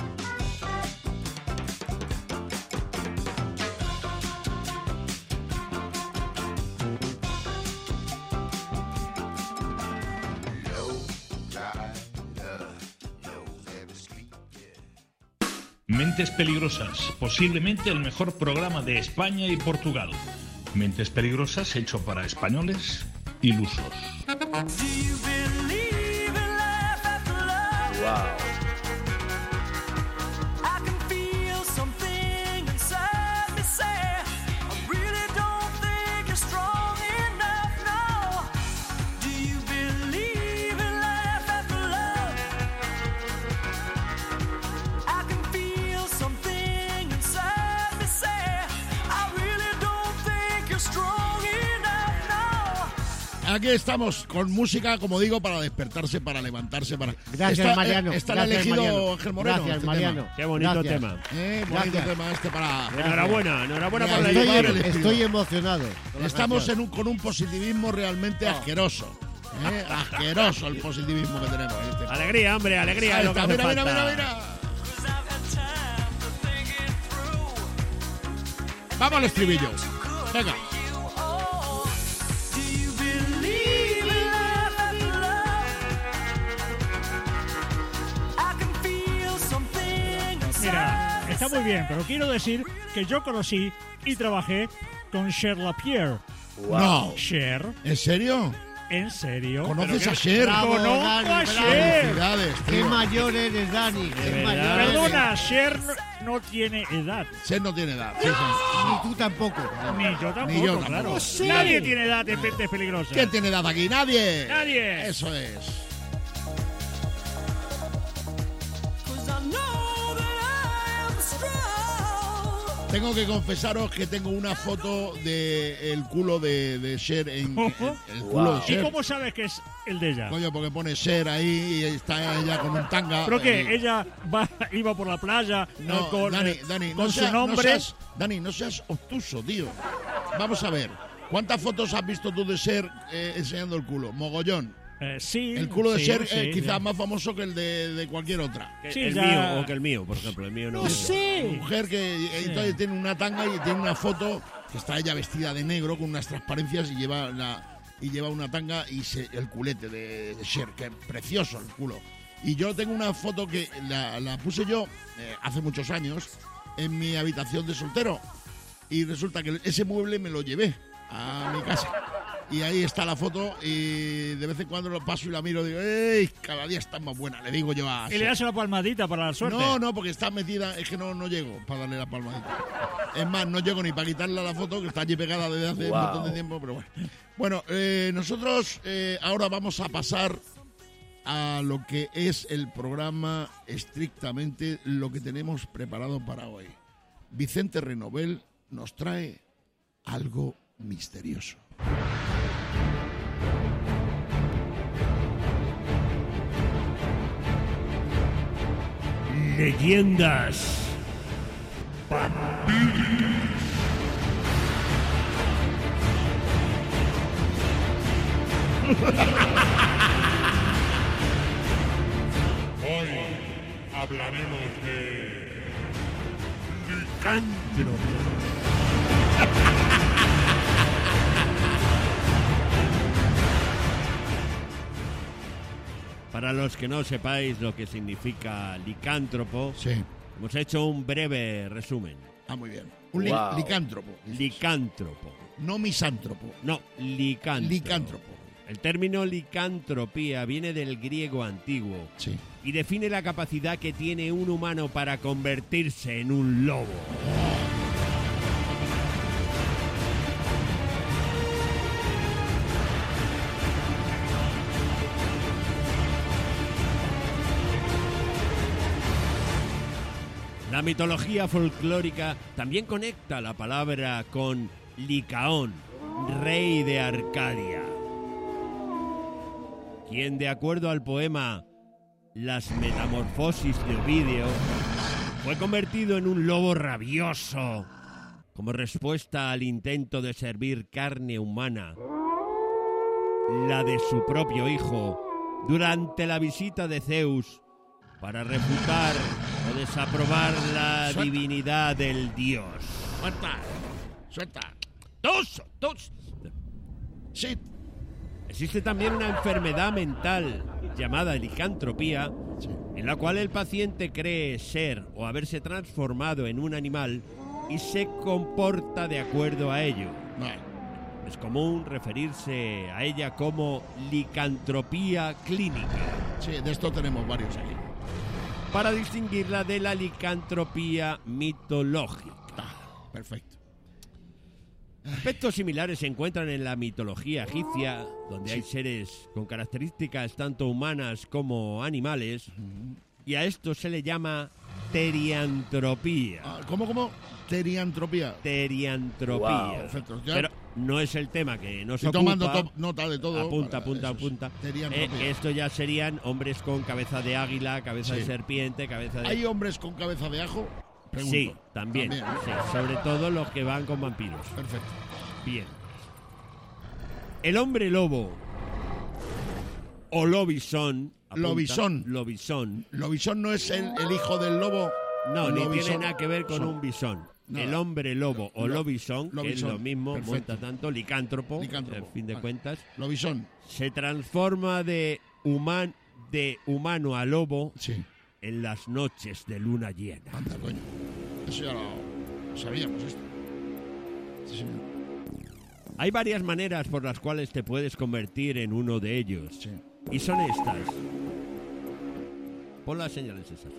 Mentes Peligrosas, posiblemente el mejor programa de España y Portugal. Mentes Peligrosas hecho para españoles ilusos. Aquí estamos con música, como digo, para despertarse, para levantarse, para... Gracias, está, Mariano. eh, Está Gracias, elegido Mariano. Ángel Moreno. Gracias, este Mariano. tema. Qué bonito Gracias. tema. Eh, bonito Gracias. tema este para... Enhorabuena, enhorabuena por la Estoy- idea. el Estoy, estilo. estoy emocionado. con la Estamos canción. en un, con un positivismo realmente Oh. asqueroso. ¿eh? Asqueroso el positivismo que tenemos. en este- Alegría, hombre, alegría. Ahí es lo que está, hace mira, mira, falta. mira, mira. Vamos al estribillo. Venga. Mira, está muy bien, pero quiero decir que yo conocí y trabajé con Cher Lapierre. No. Cher, ¿En serio? ¿en serio? ¿Conoces Pero a que- Cher? Bravo, Conozco Dani, a bravo. Cher. Felicidades, Qué tío. mayor eres, Dani. Qué verdad. mayor eres. Perdona, Cher no, no tiene edad. Cher no tiene edad. Sí, sí. Ni tú tampoco. Ni yo tampoco, Ni yo tampoco. claro. Sí. Nadie tiene edad en Mentes Peligrosas. ¿Quién tiene edad aquí? Nadie. Nadie. Eso es. Tengo que confesaros que tengo una foto de el culo de, de Cher en, en- el culo de ¿Y Cher. cómo sabes que es el de ella? Coño, porque pone Cher ahí y está ella con un tanga. ¿Pero qué? Eh, ¿Ella va, iba por la playa No, eh, con, Dani, eh, Dani, con no su seas- no nombre? seas- Dani, no seas obtuso, tío. Vamos a ver. ¿Cuántas fotos has visto tú de Cher eh, enseñando el culo? Mogollón. Eh, sí. El culo de sí, Cher sí, es quizás sí. más famoso que el de, de cualquier otra. Que Sí, el ya- mío o que el mío, por ejemplo. El mío no. No sé. Mujer que eh, entonces tiene una tanga y tiene una foto que está ella vestida de negro con unas transparencias y lleva la, y lleva una tanga y se- el culete de, de Cher, que es precioso el culo. Y yo tengo una foto que la, la puse yo eh, hace muchos años en mi habitación de soltero y resulta que ese mueble me lo llevé a mi casa. Y ahí está la foto y de vez en cuando lo paso y la miro y digo, ¡ey! Cada día está más buena, le digo yo a Y le Cher. das una palmadita para la suerte. No, no, porque está metida, es que no, no llego para darle la palmadita. Es más, no llego ni para quitarle la foto, que está allí pegada desde hace un montón de tiempo, pero bueno. Bueno, eh, nosotros eh, ahora vamos a pasar a lo que es el programa estrictamente, lo que tenemos preparado para hoy. Vicente Renovel nos trae algo misterioso. Leyendas. Hoy hablaremos de Para los que no sepáis lo que significa licántropo, Sí. hemos hecho un breve resumen. Ah, muy bien. Un li- Wow. licántropo. Licántropo. No misántropo. No, licántropo. Licántropo. El término licantropía viene del griego antiguo Sí. y define la capacidad que tiene un humano para convertirse en un lobo. La mitología folclórica también conecta la palabra con Licaón, rey de Arcadia, quien, de acuerdo al poema Las Metamorfosis de Ovidio, fue convertido en un lobo rabioso como respuesta al intento de servir carne humana, la de su propio hijo, durante la visita de Zeus para refutar o desaprobar la Suelta. divinidad del dios. Suelta. Suelta. ¡Dos! ¡Dos! Sí. Existe también una enfermedad mental llamada licantropía, en la cual el paciente cree ser o haberse transformado en un animal y se comporta de acuerdo a ello. Vale. Es común referirse a ella como licantropía clínica, Sí, de esto tenemos varios aquí. para distinguirla de la licantropía mitológica. Ah, perfecto. Aspectos similares se encuentran en la mitología egipcia, donde Sí. hay seres con características tanto humanas como animales, y a esto se le llama teriantropía. Ah, ¿Cómo, cómo? Teriantropía. Teriantropía. Perfecto. Ya Pero no es el tema que nos estoy tomando ocupa. to- nota de todo. Apunta, para- apunta, eso es. apunta. Teriantropía. Eh, esto ya serían hombres con cabeza de águila, cabeza Sí. de serpiente, cabeza de... ¿Hay hombres con cabeza de ajo? Pregunto. Sí, también. También, ¿no? Sí, sobre todo los que van con vampiros. Perfecto. Bien. El hombre lobo o lobisón. apunta, Lobisón. Lobisón. ¿Lobisón no es el, el hijo del lobo? No, ni Lobisón. tiene nada que ver con Son. un bisón. Nada. El hombre lobo o Lo- lobisón, que es lobisón. lo mismo, Perfecto. monta tanto, licántropo, Licántropo. en fin de Vale. cuentas, Lobisón. se transforma de, human, de humano a lobo Sí. en las noches de luna llena. Anda, coño. Eso ya lo sabíamos esto. Sí, señor. Hay varias maneras por las cuales te puedes convertir en uno de ellos. Sí. Y son estas. Pon las señales esas.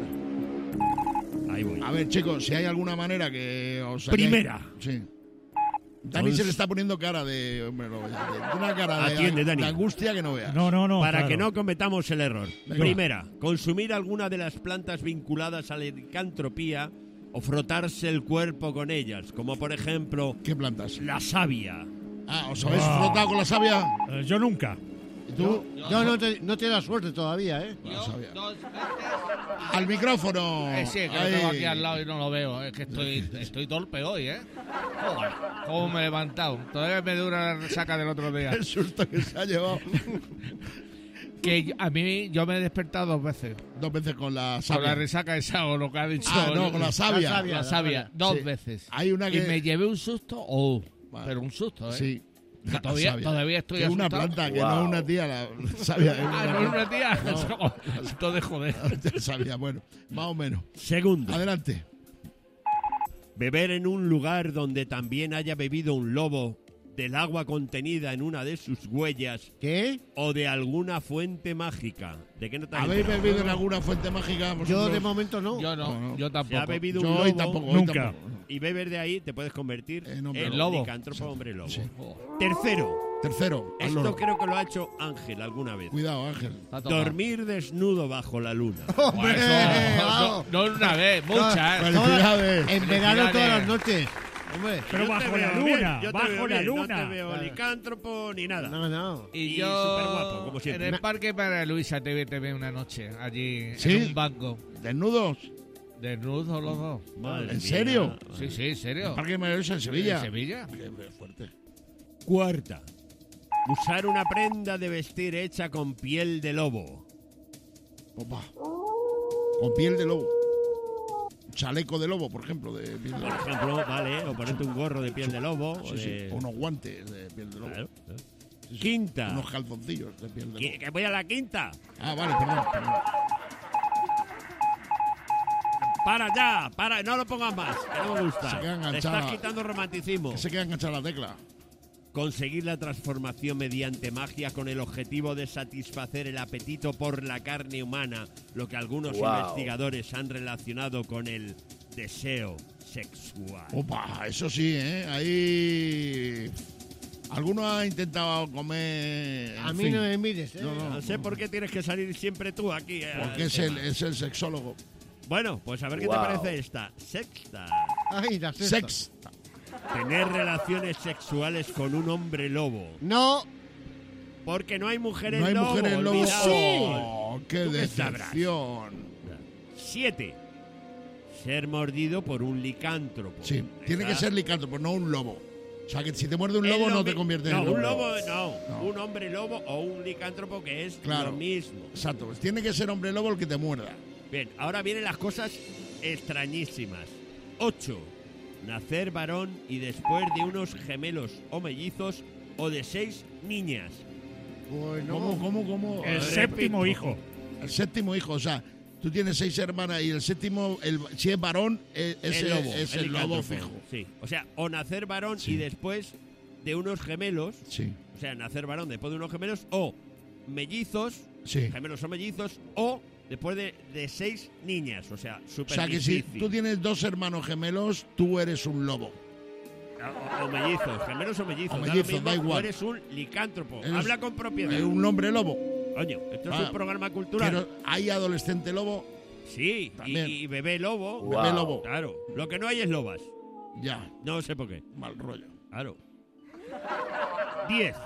Ahí voy. A ver, chicos, si hay alguna manera que os... Primera. Sí. Dani Cons- se le está poniendo cara de... Hombre, no, de- de una cara de, Atiende, Dani. de angustia que no veas. No, no, no. Para claro. que no cometamos el error. Venga. Primera, consumir alguna de las plantas vinculadas a la licantropía o frotarse el cuerpo con ellas, como por ejemplo ¿Qué plantas? la savia. Ah, ¿os habéis Ah. frotado con la savia? Eh, yo nunca. ¿Y tú? Yo no te, no te da suerte todavía, ¿eh? La savia. Dos veces. Al micrófono. Eh, sí, que lo Ahí. tengo aquí al lado y no lo veo. Es que estoy, estoy torpe hoy, ¿eh? Joder, cómo me he levantado. Todavía me dura la resaca del otro día. El susto que se ha llevado. Que yo- a mí, yo me he despertado dos veces. Dos veces con la Con savia. la resaca esa o lo que ha dicho. Ah, no, con la savia. La savia. La savia, dos Sí. veces. Hay una que... Y me llevé un susto, oh, Vale. pero un susto, ¿eh? Sí. Que La todavía, savia. todavía estoy Que es una asustado. planta, que no es una tía, la savia. Es Ah, una no es una planta. tía. No. Esto de joder. Ya sabía, bueno, más o menos. Segundo, Adelante. beber en un lugar donde también haya bebido un lobo del agua contenida en una de sus huellas ¿Qué? o de alguna fuente mágica. ¿De qué no te has ¿Habéis enterado? bebido en alguna fuente mágica? Yo vosotros? de momento no. Yo no, No, no. yo Se tampoco. ha bebido Yo un hoy lobo tampoco, hoy Nunca. tampoco. y beber de ahí te puedes convertir En hombre en lobo. licántropo, hombre lobo. Sí. Tercero, Tercero, al esto loro. creo que lo ha hecho Ángel alguna vez. Cuidado, Ángel. Está tocado. Dormir desnudo bajo la luna. ¡Hombre! Eso, no, vamos. no una vez, muchas. Bueno, Felicidades. En verano Felicidades. todas las noches. Hombre. Pero Yo te bajo la veo luna, bien, yo te bajo veo la bien, luna. No te veo Claro. licántropo ni nada. No, no. Y, Y yo superguapo, como siempre. en el Parque María Luisa te vi, te vi una noche allí ¿Sí? en un banco. ¿Desnudos? Desnudos los dos. Madre ¿En mía. serio? Sí, sí, en serio. Parque Mayor en Sevilla. ¿En Sevilla? Qué fuerte. Cuarta. Usar una prenda de vestir hecha con piel de lobo. Opa. Con piel de lobo. Un chaleco de lobo, por ejemplo, de piel de Por lobo. ejemplo, vale, o ponerte un gorro de piel de lobo. o Sí, sí. de- O unos guantes de piel de lobo. Claro, claro. Sí, sí. Quinta. Unos calzoncillos de piel de Que, lobo. que voy a la quinta. Ah, vale, perdón. perdón. Para ya, para, no lo pongas más, que no me gusta. Se queda Le enganchada. estás quitando romanticismo. Que se queda enganchada la tecla. Conseguir la transformación mediante magia con el objetivo de satisfacer el apetito por la carne humana, lo que algunos investigadores han relacionado con el deseo sexual. Opa, eso sí, ¿eh? Ahí... Alguno ha intentado comer... en A mí fin, no me mires, ¿eh? No, no. No sé por qué tienes que salir siempre tú aquí. eh, Porque al es el, tema. es el sexólogo. Bueno, pues a ver qué Wow. te parece esta. Sexta. Ay, la sexta. Sexta. Tener relaciones sexuales con un hombre lobo. No. Porque no hay mujeres No hay lobo. mujeres lobo. olvidado. Oh, qué ¿Tú qué sabrás? decepción. Siete. Ser mordido por un licántropo. Sí, tiene Esa- que ser licántropo, no un lobo. O sea, que si te muerde un Es lobo lo no te mi- convierte no, en lobo. un lobo no. No. Un hombre lobo o un licántropo que es Claro. lo mismo. Exacto, pues tiene que ser hombre lobo el que te muerda. Bien, ahora vienen las cosas extrañísimas. Ocho. Nacer varón y después de unos gemelos o mellizos o de seis niñas. Bueno. ¿Cómo, cómo, cómo? El Eh, séptimo hijo. El séptimo hijo, o sea, tú tienes seis hermanas y el séptimo, el, si es varón, eh, ese el lobo, es el, lobo licántropo. fijo. Sí, o sea, o nacer varón Sí. y después de unos gemelos, Sí, o sea, nacer varón después de unos gemelos, o mellizos, sí. gemelos o mellizos, o después de, de seis niñas, o sea, O súper sea, que si difícil. tú tienes dos hermanos gemelos, tú eres un lobo. O, o mellizos, gemelos o mellizos, O da lo mellizos, mismo, da igual. tú eres un licántropo. Eres- Habla con propiedad. Es un hombre lobo. Coño, esto es Ah, un programa cultural. Pero hay adolescente lobo, Sí, y, También. y bebé lobo. Wow. bebé lobo. Claro, lo que no hay es lobas. Ya, No sé por qué. mal rollo. Claro. Diez.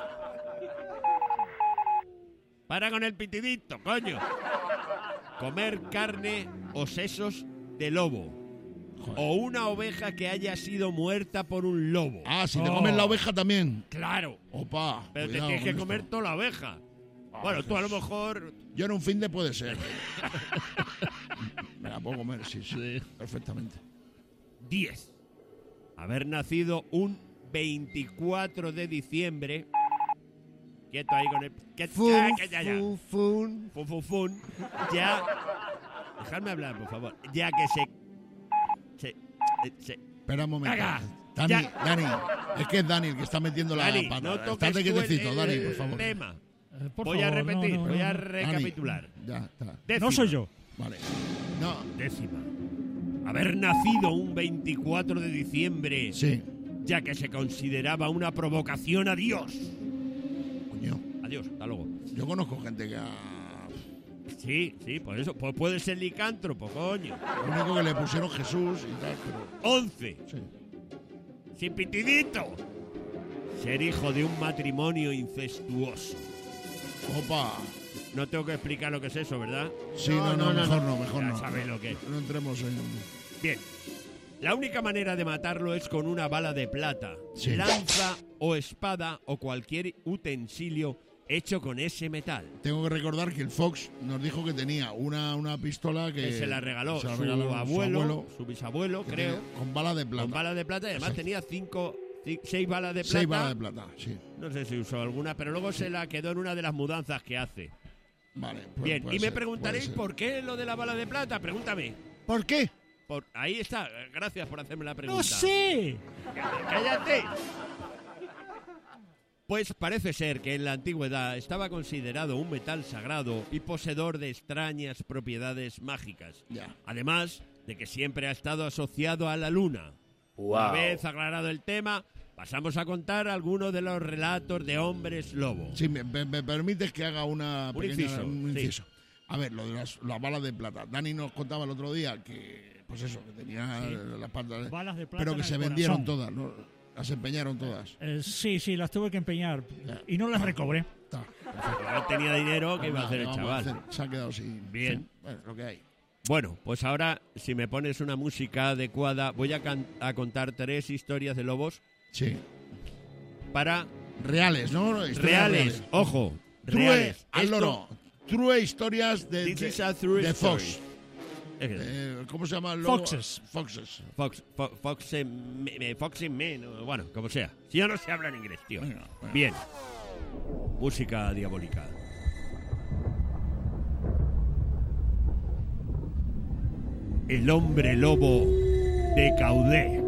Para con el pitidito, coño. Comer carne o sesos de lobo. Joder. O una oveja que haya sido muerta por un lobo. Ah, si te Oh. comes la oveja también. Claro. Opa. Pero te cuidado tienes que con comer esto. toda la oveja. Bueno, tú a lo mejor... Yo en un fin de puede ser. Me la puedo comer, sí, sí. Perfectamente. diez. Haber nacido un veinticuatro de diciembre. Quieto ahí con el... Quieto, Fun, ya, ya, ya, ya. fun, fun. Fun, fun, fun. Ya... Dejadme hablar, por favor. Ya que se... Se... eh, se Espera un momento. Caga. Dani, Ya. Dani. Es que es Dani el que está metiendo la Dani, pata. no toques Estate tú el, quietecito, el- Dani, el por favor. tema. Eh, por Voy a favor, no, repetir, no, voy no, a no. recapitular. Ya está. Décima. No soy yo. Vale. No, Décima. Haber nacido un veinticuatro de diciembre, sí. ya que se consideraba una provocación a Dios. Coño. Adiós, hasta luego. Yo conozco gente que ha... Sí, sí, por eso. Pues puede ser licántropo, coño. Lo único que le pusieron Jesús y tal, pero... Once. Sí. Sin pitidito. Ser hijo de un matrimonio incestuoso. Opa. No tengo que explicar lo que es eso, ¿verdad? Sí, no, no, no, no, mejor no, mejor Ya no. sabéis lo que es. No entremos en... Bien. La única manera de matarlo es con una bala de plata, Sí. lanza o espada o cualquier utensilio hecho con ese metal. Tengo que recordar que el Fox nos dijo que tenía una, una pistola que... Que se la regaló, se la su, regalaron abuelo, su bisabuelo, que creo, tenía- con bala de plata. con bala de plata y además Exacto. tenía cinco, ci- seis balas de plata. Seis balas de plata, sí. No sé si usó alguna, pero luego se la quedó en una de las mudanzas que hace. Vale. pues Bien, puede y me ser, preguntaréis puede ser. por qué lo de la bala de plata. Pregúntame. ¿Por qué? Por, ahí está. Gracias por hacerme la pregunta. ¡No sé! ¡Cállate! Pues parece ser que en la antigüedad estaba considerado un metal sagrado y poseedor de extrañas propiedades mágicas. Ya. Además de que siempre ha estado asociado a la luna. Una Wow. vez aclarado el tema, pasamos a contar algunos de los relatos de hombres lobo. Sí, me, me- me permites que haga una Un pequeña- inciso, un sí. inciso. A ver, lo de las, las balas de plata. Dani nos contaba el otro día que, pues eso, que tenía Sí. las patas... Balas de plata pero que en se el vendieron corazón. todas, ¿no? Las empeñaron todas. Eh, sí, sí, las tuve que empeñar Ya. y no las recobré. Está. No tenía dinero, ¿qué iba a hacer el Vamos a chaval? hacer- Se ha quedado sin... Bien. sin- bueno, lo que hay. Bueno, pues ahora, si me pones una música adecuada, voy a, can- a contar tres historias de lobos Sí. para Reales, ¿no? Historias reales. Ojo, True, reales. al Esto- loro. True historias de, This de, is a true de story. Fox. Es que- Eh, ¿Cómo se llama el lobo? Foxes. Foxes. Fox, Fo- Fox, eh, me- me- Fox in Men, o bueno, como sea. Si ya no se habla en inglés, tío. Venga, venga. Bien. Música diabólica. El hombre lobo de Caudé.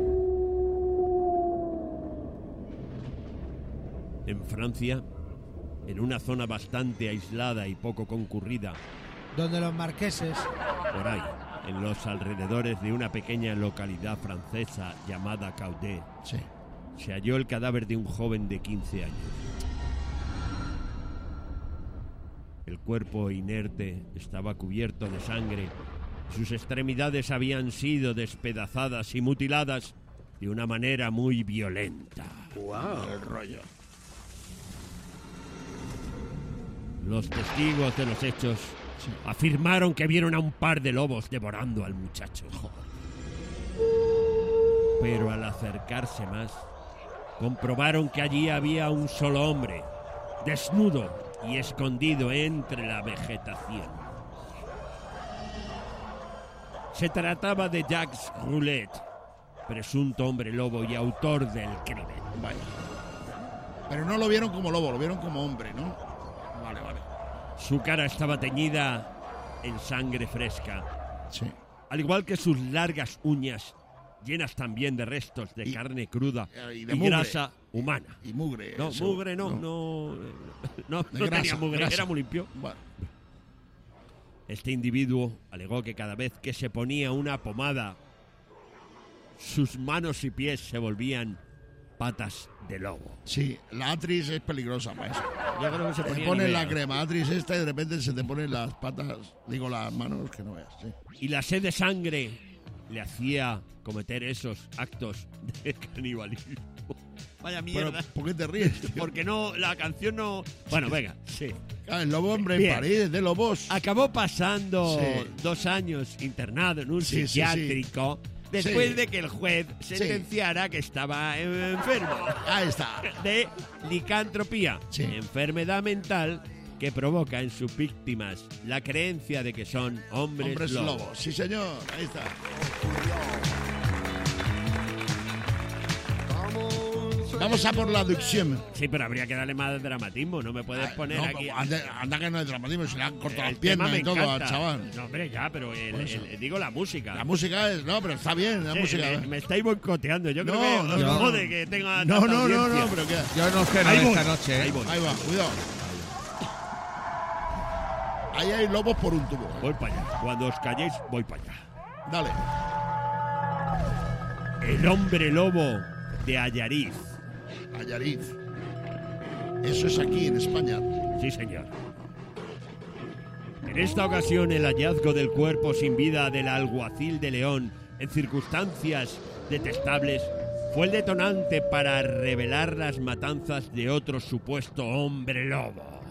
En Francia, en una zona bastante aislada y poco concurrida, Donde los marqueses. por ahí, en los alrededores de una pequeña localidad francesa llamada Caudé, Sí. se halló el cadáver de un joven de quince años. El cuerpo inerte estaba cubierto de sangre Sus extremidades habían sido despedazadas y mutiladas de una manera muy violenta. ¡Wow! El rollo. Los testigos de los hechos sí. afirmaron que vieron a un par de lobos devorando al muchacho. Pero al acercarse más, comprobaron que allí había un solo hombre, desnudo y escondido entre la vegetación. Se trataba de Jacques Roulet, presunto hombre lobo y autor del crimen. Vale. Pero no lo vieron como lobo, lo vieron como hombre, ¿no? Vale, vale. Su cara estaba teñida en sangre fresca. Sí. Al igual que sus largas uñas, llenas también de restos de y, carne cruda y, y, de y mugre, grasa humana. Y mugre. No, eso, mugre no, no, no, no, no grasa, tenía mugre, grasa. Era muy limpio. Bueno. Este individuo alegó que cada vez que se ponía una pomada, sus manos y pies se volvían patas de lobo. Sí, la Atrix es peligrosa para eso. Yo creo que se te pones la crema Atrix esta y de repente se te ponen las patas, digo las manos que no veas. Sí. Y la sed de sangre le hacía cometer esos actos de canibalismo. Vaya mierda. Pero, ¿por qué te ríes, tío? Porque no, la canción no... Bueno, venga, sí. Claro, el lobo hombre en París, de lobos. Acabó pasando sí. dos años internado en un sí, psiquiátrico sí, sí. después sí. de que el juez sentenciara sí. que estaba enfermo. Ahí está. De licantropía, sí. enfermedad mental que provoca en sus víctimas la creencia de que son hombres, hombres lobos. lobos. Sí, señor, ahí está. Vamos a por la adicción. Sí, pero habría que darle más dramatismo. No me puedes Ay, poner no, aquí... Anda, anda que no es dramatismo, se le han cortado el las piernas y todo encanta. al chaval. No, hombre, ya, pero el, el, el, digo la música. La música es... No, pero está bien, la sí, música... Me, me estáis boicoteando. Yo no, creo que no, os no, jode que tenga No, no, no, no, pero ¿qué? Yo no ceno ahí esta voy. noche. ¿eh? Ahí, voy. Ahí va, cuidado. Ahí hay lobos por un tubo. Voy para allá. Cuando os calléis, voy para allá. Dale. El hombre lobo de Allariz. Allariz. Eso es aquí, en España. Sí, señor. En esta ocasión, el hallazgo del cuerpo sin vida del alguacil de León, en circunstancias detestables, fue el detonante para revelar las matanzas de otro supuesto hombre lobo.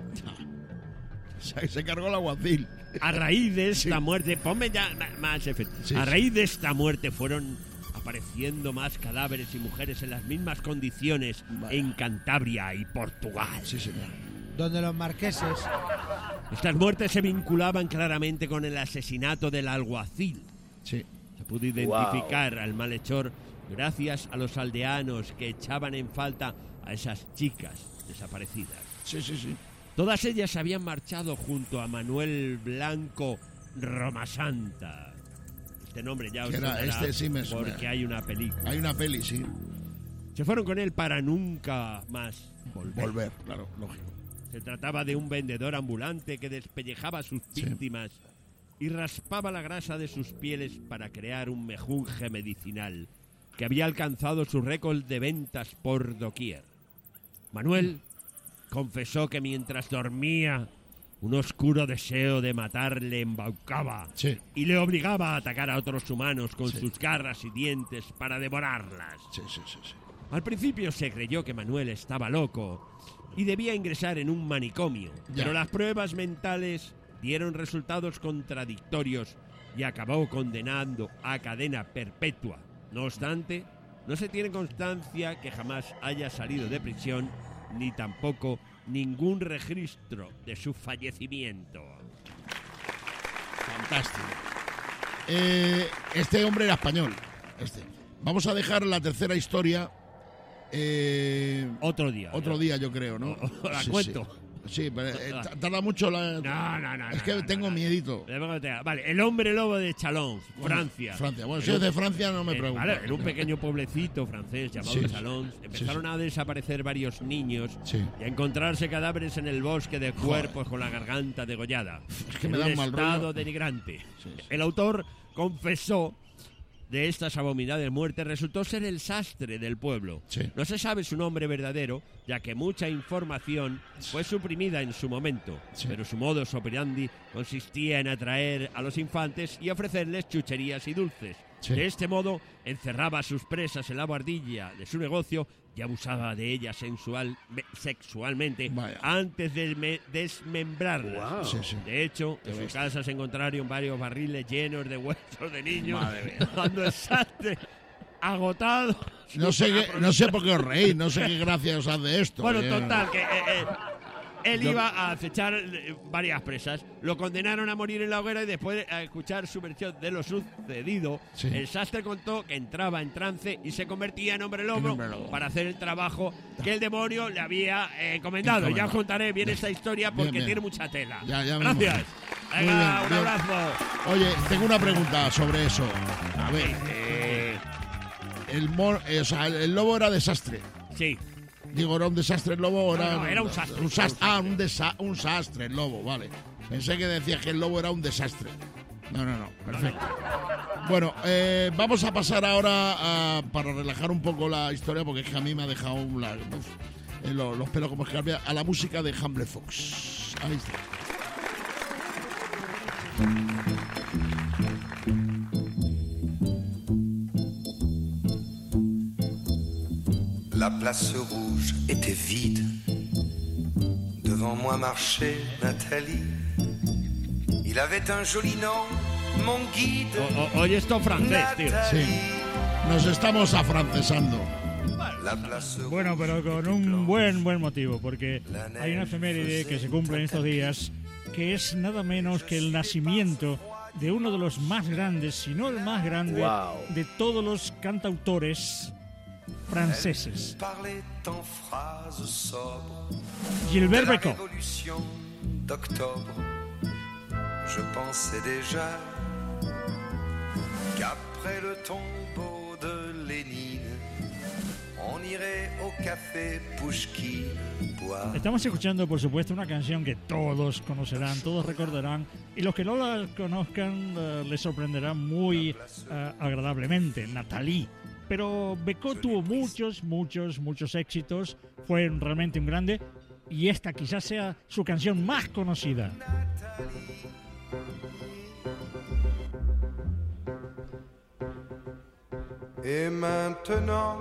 Se, se cargó el alguacil. A raíz de esta sí. muerte, ponme ya más efecto. Sí, a raíz sí. de esta muerte fueron apareciendo más cadáveres y mujeres en las mismas condiciones vale. en Cantabria y Portugal. Sí, señor. Donde los marqueses... Estas muertes se vinculaban claramente con el asesinato del alguacil. Sí. Se pudo identificar wow. al malhechor gracias a los aldeanos que echaban en falta a esas chicas desaparecidas. Sí, sí, sí. Todas ellas habían marchado junto a Manuel Blanco Romasanta. Este nombre ya os sonará este sí me suena. Porque hay una película. Hay una peli, sí. Se fueron con él para nunca más volver. Volver, claro, lógico. Se trataba de un vendedor ambulante que despellejaba a sus víctimas sí. y raspaba la grasa de sus pieles para crear un mejunje medicinal que había alcanzado su récord de ventas por doquier. Manuel confesó que mientras dormía, un oscuro deseo de matar le embaucaba sí. y le obligaba a atacar a otros humanos con sí. sus garras y dientes para devorarlas. Sí, sí, sí, sí. Al principio se creyó que Manuel estaba loco y debía ingresar en un manicomio, ya. pero las pruebas mentales dieron resultados contradictorios y acabó condenando a cadena perpetua. No obstante, no se tiene constancia que jamás haya salido de prisión ni tampoco ningún registro de su fallecimiento. Fantástico. Eh, este hombre era español. Este. Vamos a dejar la tercera historia. Eh, otro día. Otro ya. día, yo creo, ¿no? O, la sí, cuento. Sí. Sí, pero eh, tarda mucho la... No, no, no. Es que no, tengo no, miedito. No. Vale, el hombre lobo de Chalons, bueno, Francia. Francia. Bueno, si es de Francia no me eh, pregunto. Vale, en un pequeño pueblecito francés llamado sí, Chalons empezaron sí, sí. a desaparecer varios niños sí. y a encontrarse cadáveres en el bosque de cuerpos Joder. con la garganta degollada. Es que en me da un un mal estado rollo. denigrante. Sí, sí. El autor confesó de estas abominables muertes resultó ser el sastre del pueblo. Sí. No se sabe su nombre verdadero, ya que mucha información fue suprimida en su momento, Sí. pero su modus operandi consistía en atraer a los infantes y ofrecerles chucherías y dulces. Sí. De este modo, encerraba a sus presas en la guardilla de su negocio y abusaba de ellas sensual, me- sexualmente Vaya. antes de me- desmembrarlas. Sí, sí. De hecho, Qué en su bestia. casa se encontraron varios barriles llenos de huesos de niños, Madre mía. cuando el sastre agotado. No sé, qué- no sé por qué os reís, no sé qué gracia os hace esto. Bueno, eh. total, que eh, eh, él Yo- iba a acechar eh, varias presas. Lo condenaron a morir en la hoguera y después de escuchar su versión de lo sucedido, Sí. el sastre contó que entraba en trance y se convertía en hombre lobo, En hombre lobo. para hacer el trabajo que el demonio le había eh, encomendado. Encomendado. Ya os contaré bien esta historia porque Bien, bien. tiene mucha tela. Ya, ya me Gracias. imagino. Muy Venga, bien, un bien. abrazo. Oye, tengo una pregunta sobre eso. A ver, eh, el, mor- eh, o sea, el, el lobo era desastre. Sí. Digo, ¿era un desastre el lobo o era...? No, no, era un sastre. Un sastre. Ah, un, desa- un sastre el lobo, vale. Pensé que decías que el lobo era un desastre. No, no, no, perfecto. Bueno, eh, vamos a pasar ahora a- para relajar un poco la historia, porque es que a mí me ha dejado la- uf, eh, los, los pelos como escarpia, a la música de Humble Fox. Ahí está. La place rouge était vide. Devant moi marchait Nathalie. Il avait un joli nom, mon guide. O- o- oye, esto francés, tío. Sí. Nos estamos afrancesando. La place rouge. Bueno, pero con un buen, buen motivo, porque hay una efeméride que se cumple en estos días, que es nada menos que el nacimiento de uno de los más grandes, si no el más grande, de todos los cantautores franceses, Parlait en phrases sobres. Gilbert De la Bécaud. révolution d'octobre. Je pensais déjà qu'après le tombeau de Lénine, on irait au café Pouchkine boire. Estamos escuchando, por supuesto, una canción que todos conocerán, todos recordarán, y los que no la conozcan eh, les sorprenderá muy eh, agradablemente, Nathalie. Pero Bécaud tuvo muchos, muchos, muchos éxitos, fue realmente un grande, y esta quizás sea su canción más conocida. Et maintenant,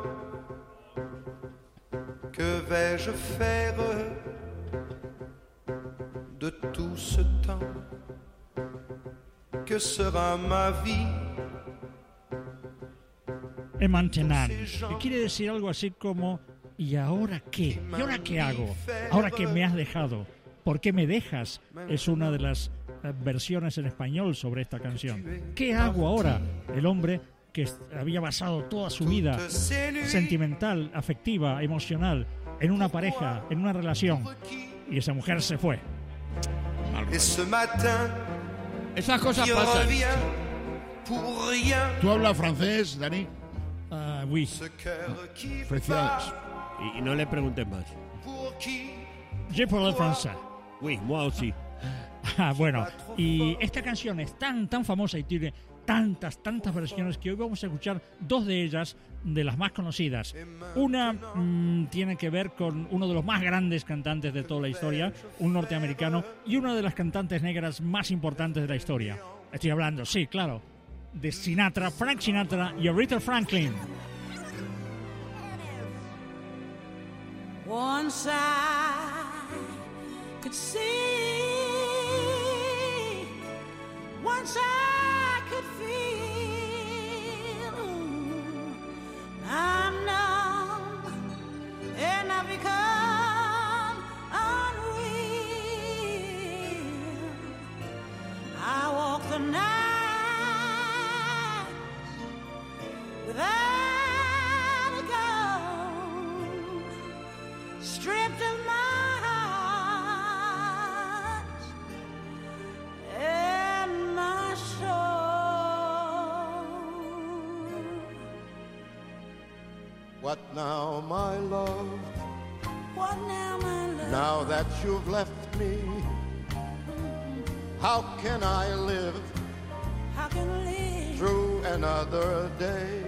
que vais-je faire de tout ce temps? Que sera ma vie? Et maintenant, que quiere decir algo así como ¿y ahora qué? ¿Y ahora qué hago? Ahora que me has dejado, ¿por qué me dejas? Es una de las eh, versiones en español sobre esta canción. ¿Qué hago ahora? El hombre que est- había basado toda su vida sentimental, afectiva, emocional, en una pareja, en una relación, y esa mujer se fue. Et ce matin, Esas cosas qui pasan. revient pour rien. ¿Tú hablas francés, Dani? Ah, oui. Ce cœur qui Felicidades. Y, y no le preguntes más. pour qui? Je parle français. Oui, moi aussi. Ah, bueno, y esta canción es tan, tan famosa y tiene tantas, tantas versiones que hoy vamos a escuchar dos de ellas, de las más conocidas. Una mm, tiene que ver con uno de los más grandes cantantes de toda la historia, un norteamericano, y una de las cantantes negras más importantes de la historia. Estoy hablando, sí, claro, de Sinatra, Frank Sinatra y Aretha Franklin. Once I could see, once I could feel. I'm numb and I've become unreal. I walk the night without a gun, stripped of my heart and my soul. What now, my love? What now, my love? Now that you've left me, how can I live How can I live through another day,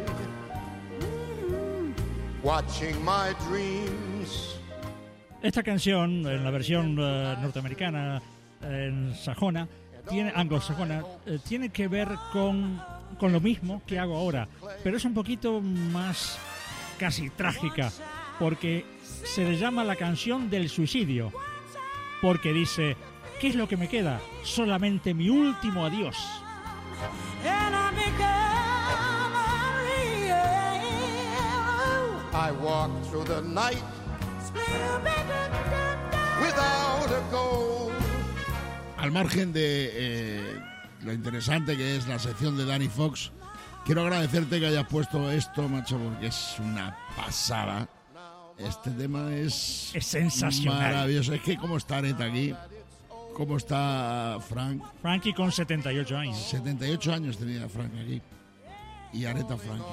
watching my dreams. Esta canción, en la versión uh, norteamericana, en sajona, tiene, anglosajona, eh, tiene que ver con, con lo mismo que hago ahora, pero es un poquito más casi trágica, porque se le llama la canción del suicidio, porque dice, ¿qué es lo que me queda? Solamente mi último adiós. I walk through the night without a goal. Al margen de eh, lo interesante que es la sección de Danny Fox, quiero agradecerte que hayas puesto esto, macho, porque es una pasada. Este tema es, es sensacional. Maravilloso. Es que cómo está Aretha aquí, cómo está Frank. Frankie con setenta y ocho años. setenta y ocho años tenía Frank aquí. Y Aretha Franklin.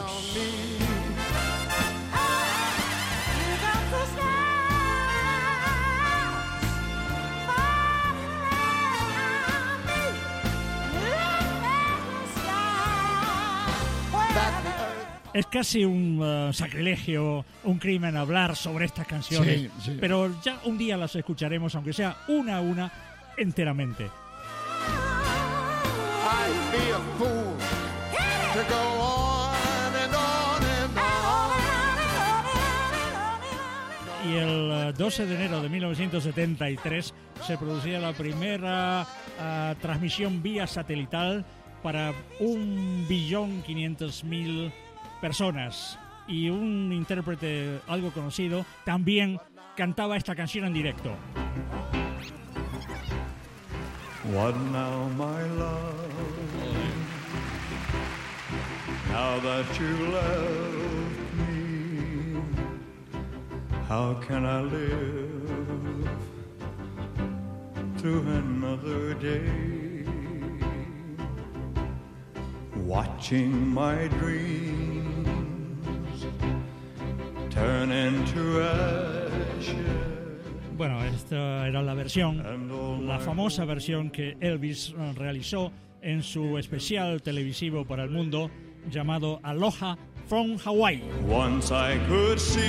Es casi un uh, sacrilegio, un crimen hablar sobre estas canciones, sí, sí. Pero ya un día las escucharemos, aunque sea una a una, enteramente. Y el doce de enero de mil novecientos setenta y tres se producía la primera uh, transmisión vía satelital para un billón quinientos mil personas, y un intérprete algo conocido también cantaba esta canción en directo. What now, my love? Now that you left me, how can I live through another day, watching my dreams turn into ashes? Bueno, esta era la versión, la famosa versión que Elvis realizó en su especial televisivo para el mundo llamado Aloha from Hawaii. Once I could see,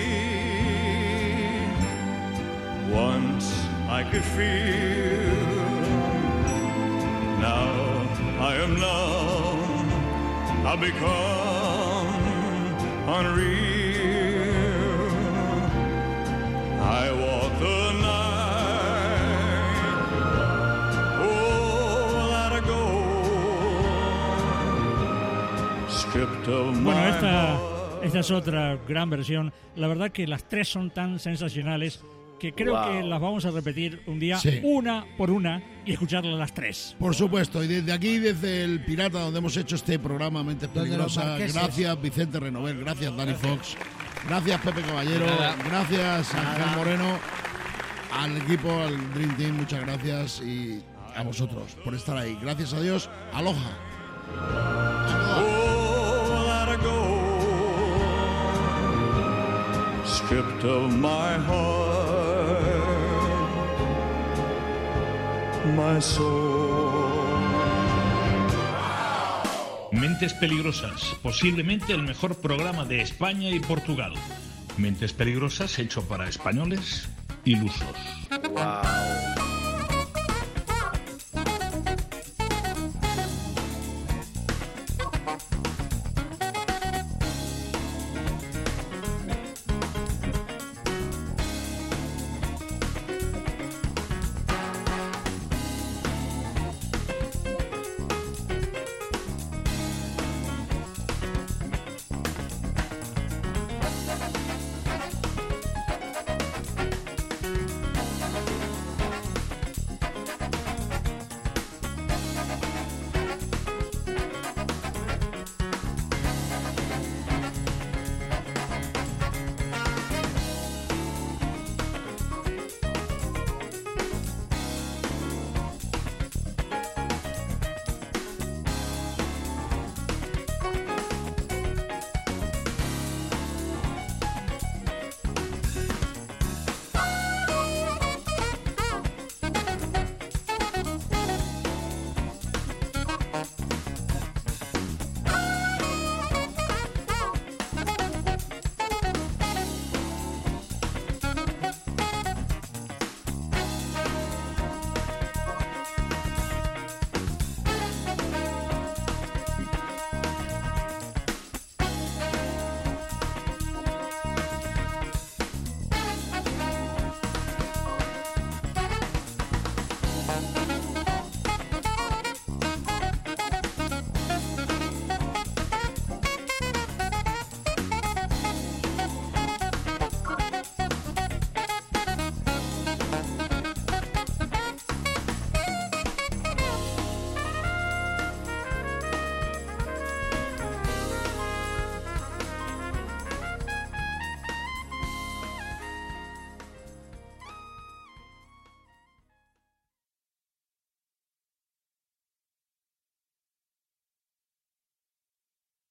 once I could feel, now I am numb, I've become unreal. I walk the night, oh, let it go, stripped of my Bueno, esta, esta es otra gran versión. La verdad que las tres son tan sensacionales que creo Wow. que las vamos a repetir un día, Sí. una por una, y escucharlas las tres. Por supuesto, y desde aquí, desde el Pirata, donde hemos hecho este programa Mentes Donde los Peligrosas, marqueses. gracias Vicente Renovel, gracias Dani Fox, gracias Pepe Caballero, Nada. gracias Ángel Nada. Moreno, al equipo, al Dream Team, muchas gracias, y a vosotros por estar ahí. Gracias a Dios, aloha. Oh, let it go, stripped of my heart, my soul. Mentes Peligrosas, posiblemente el mejor programa de España y Portugal. Mentes Peligrosas hecho para españoles ilusos. Wow.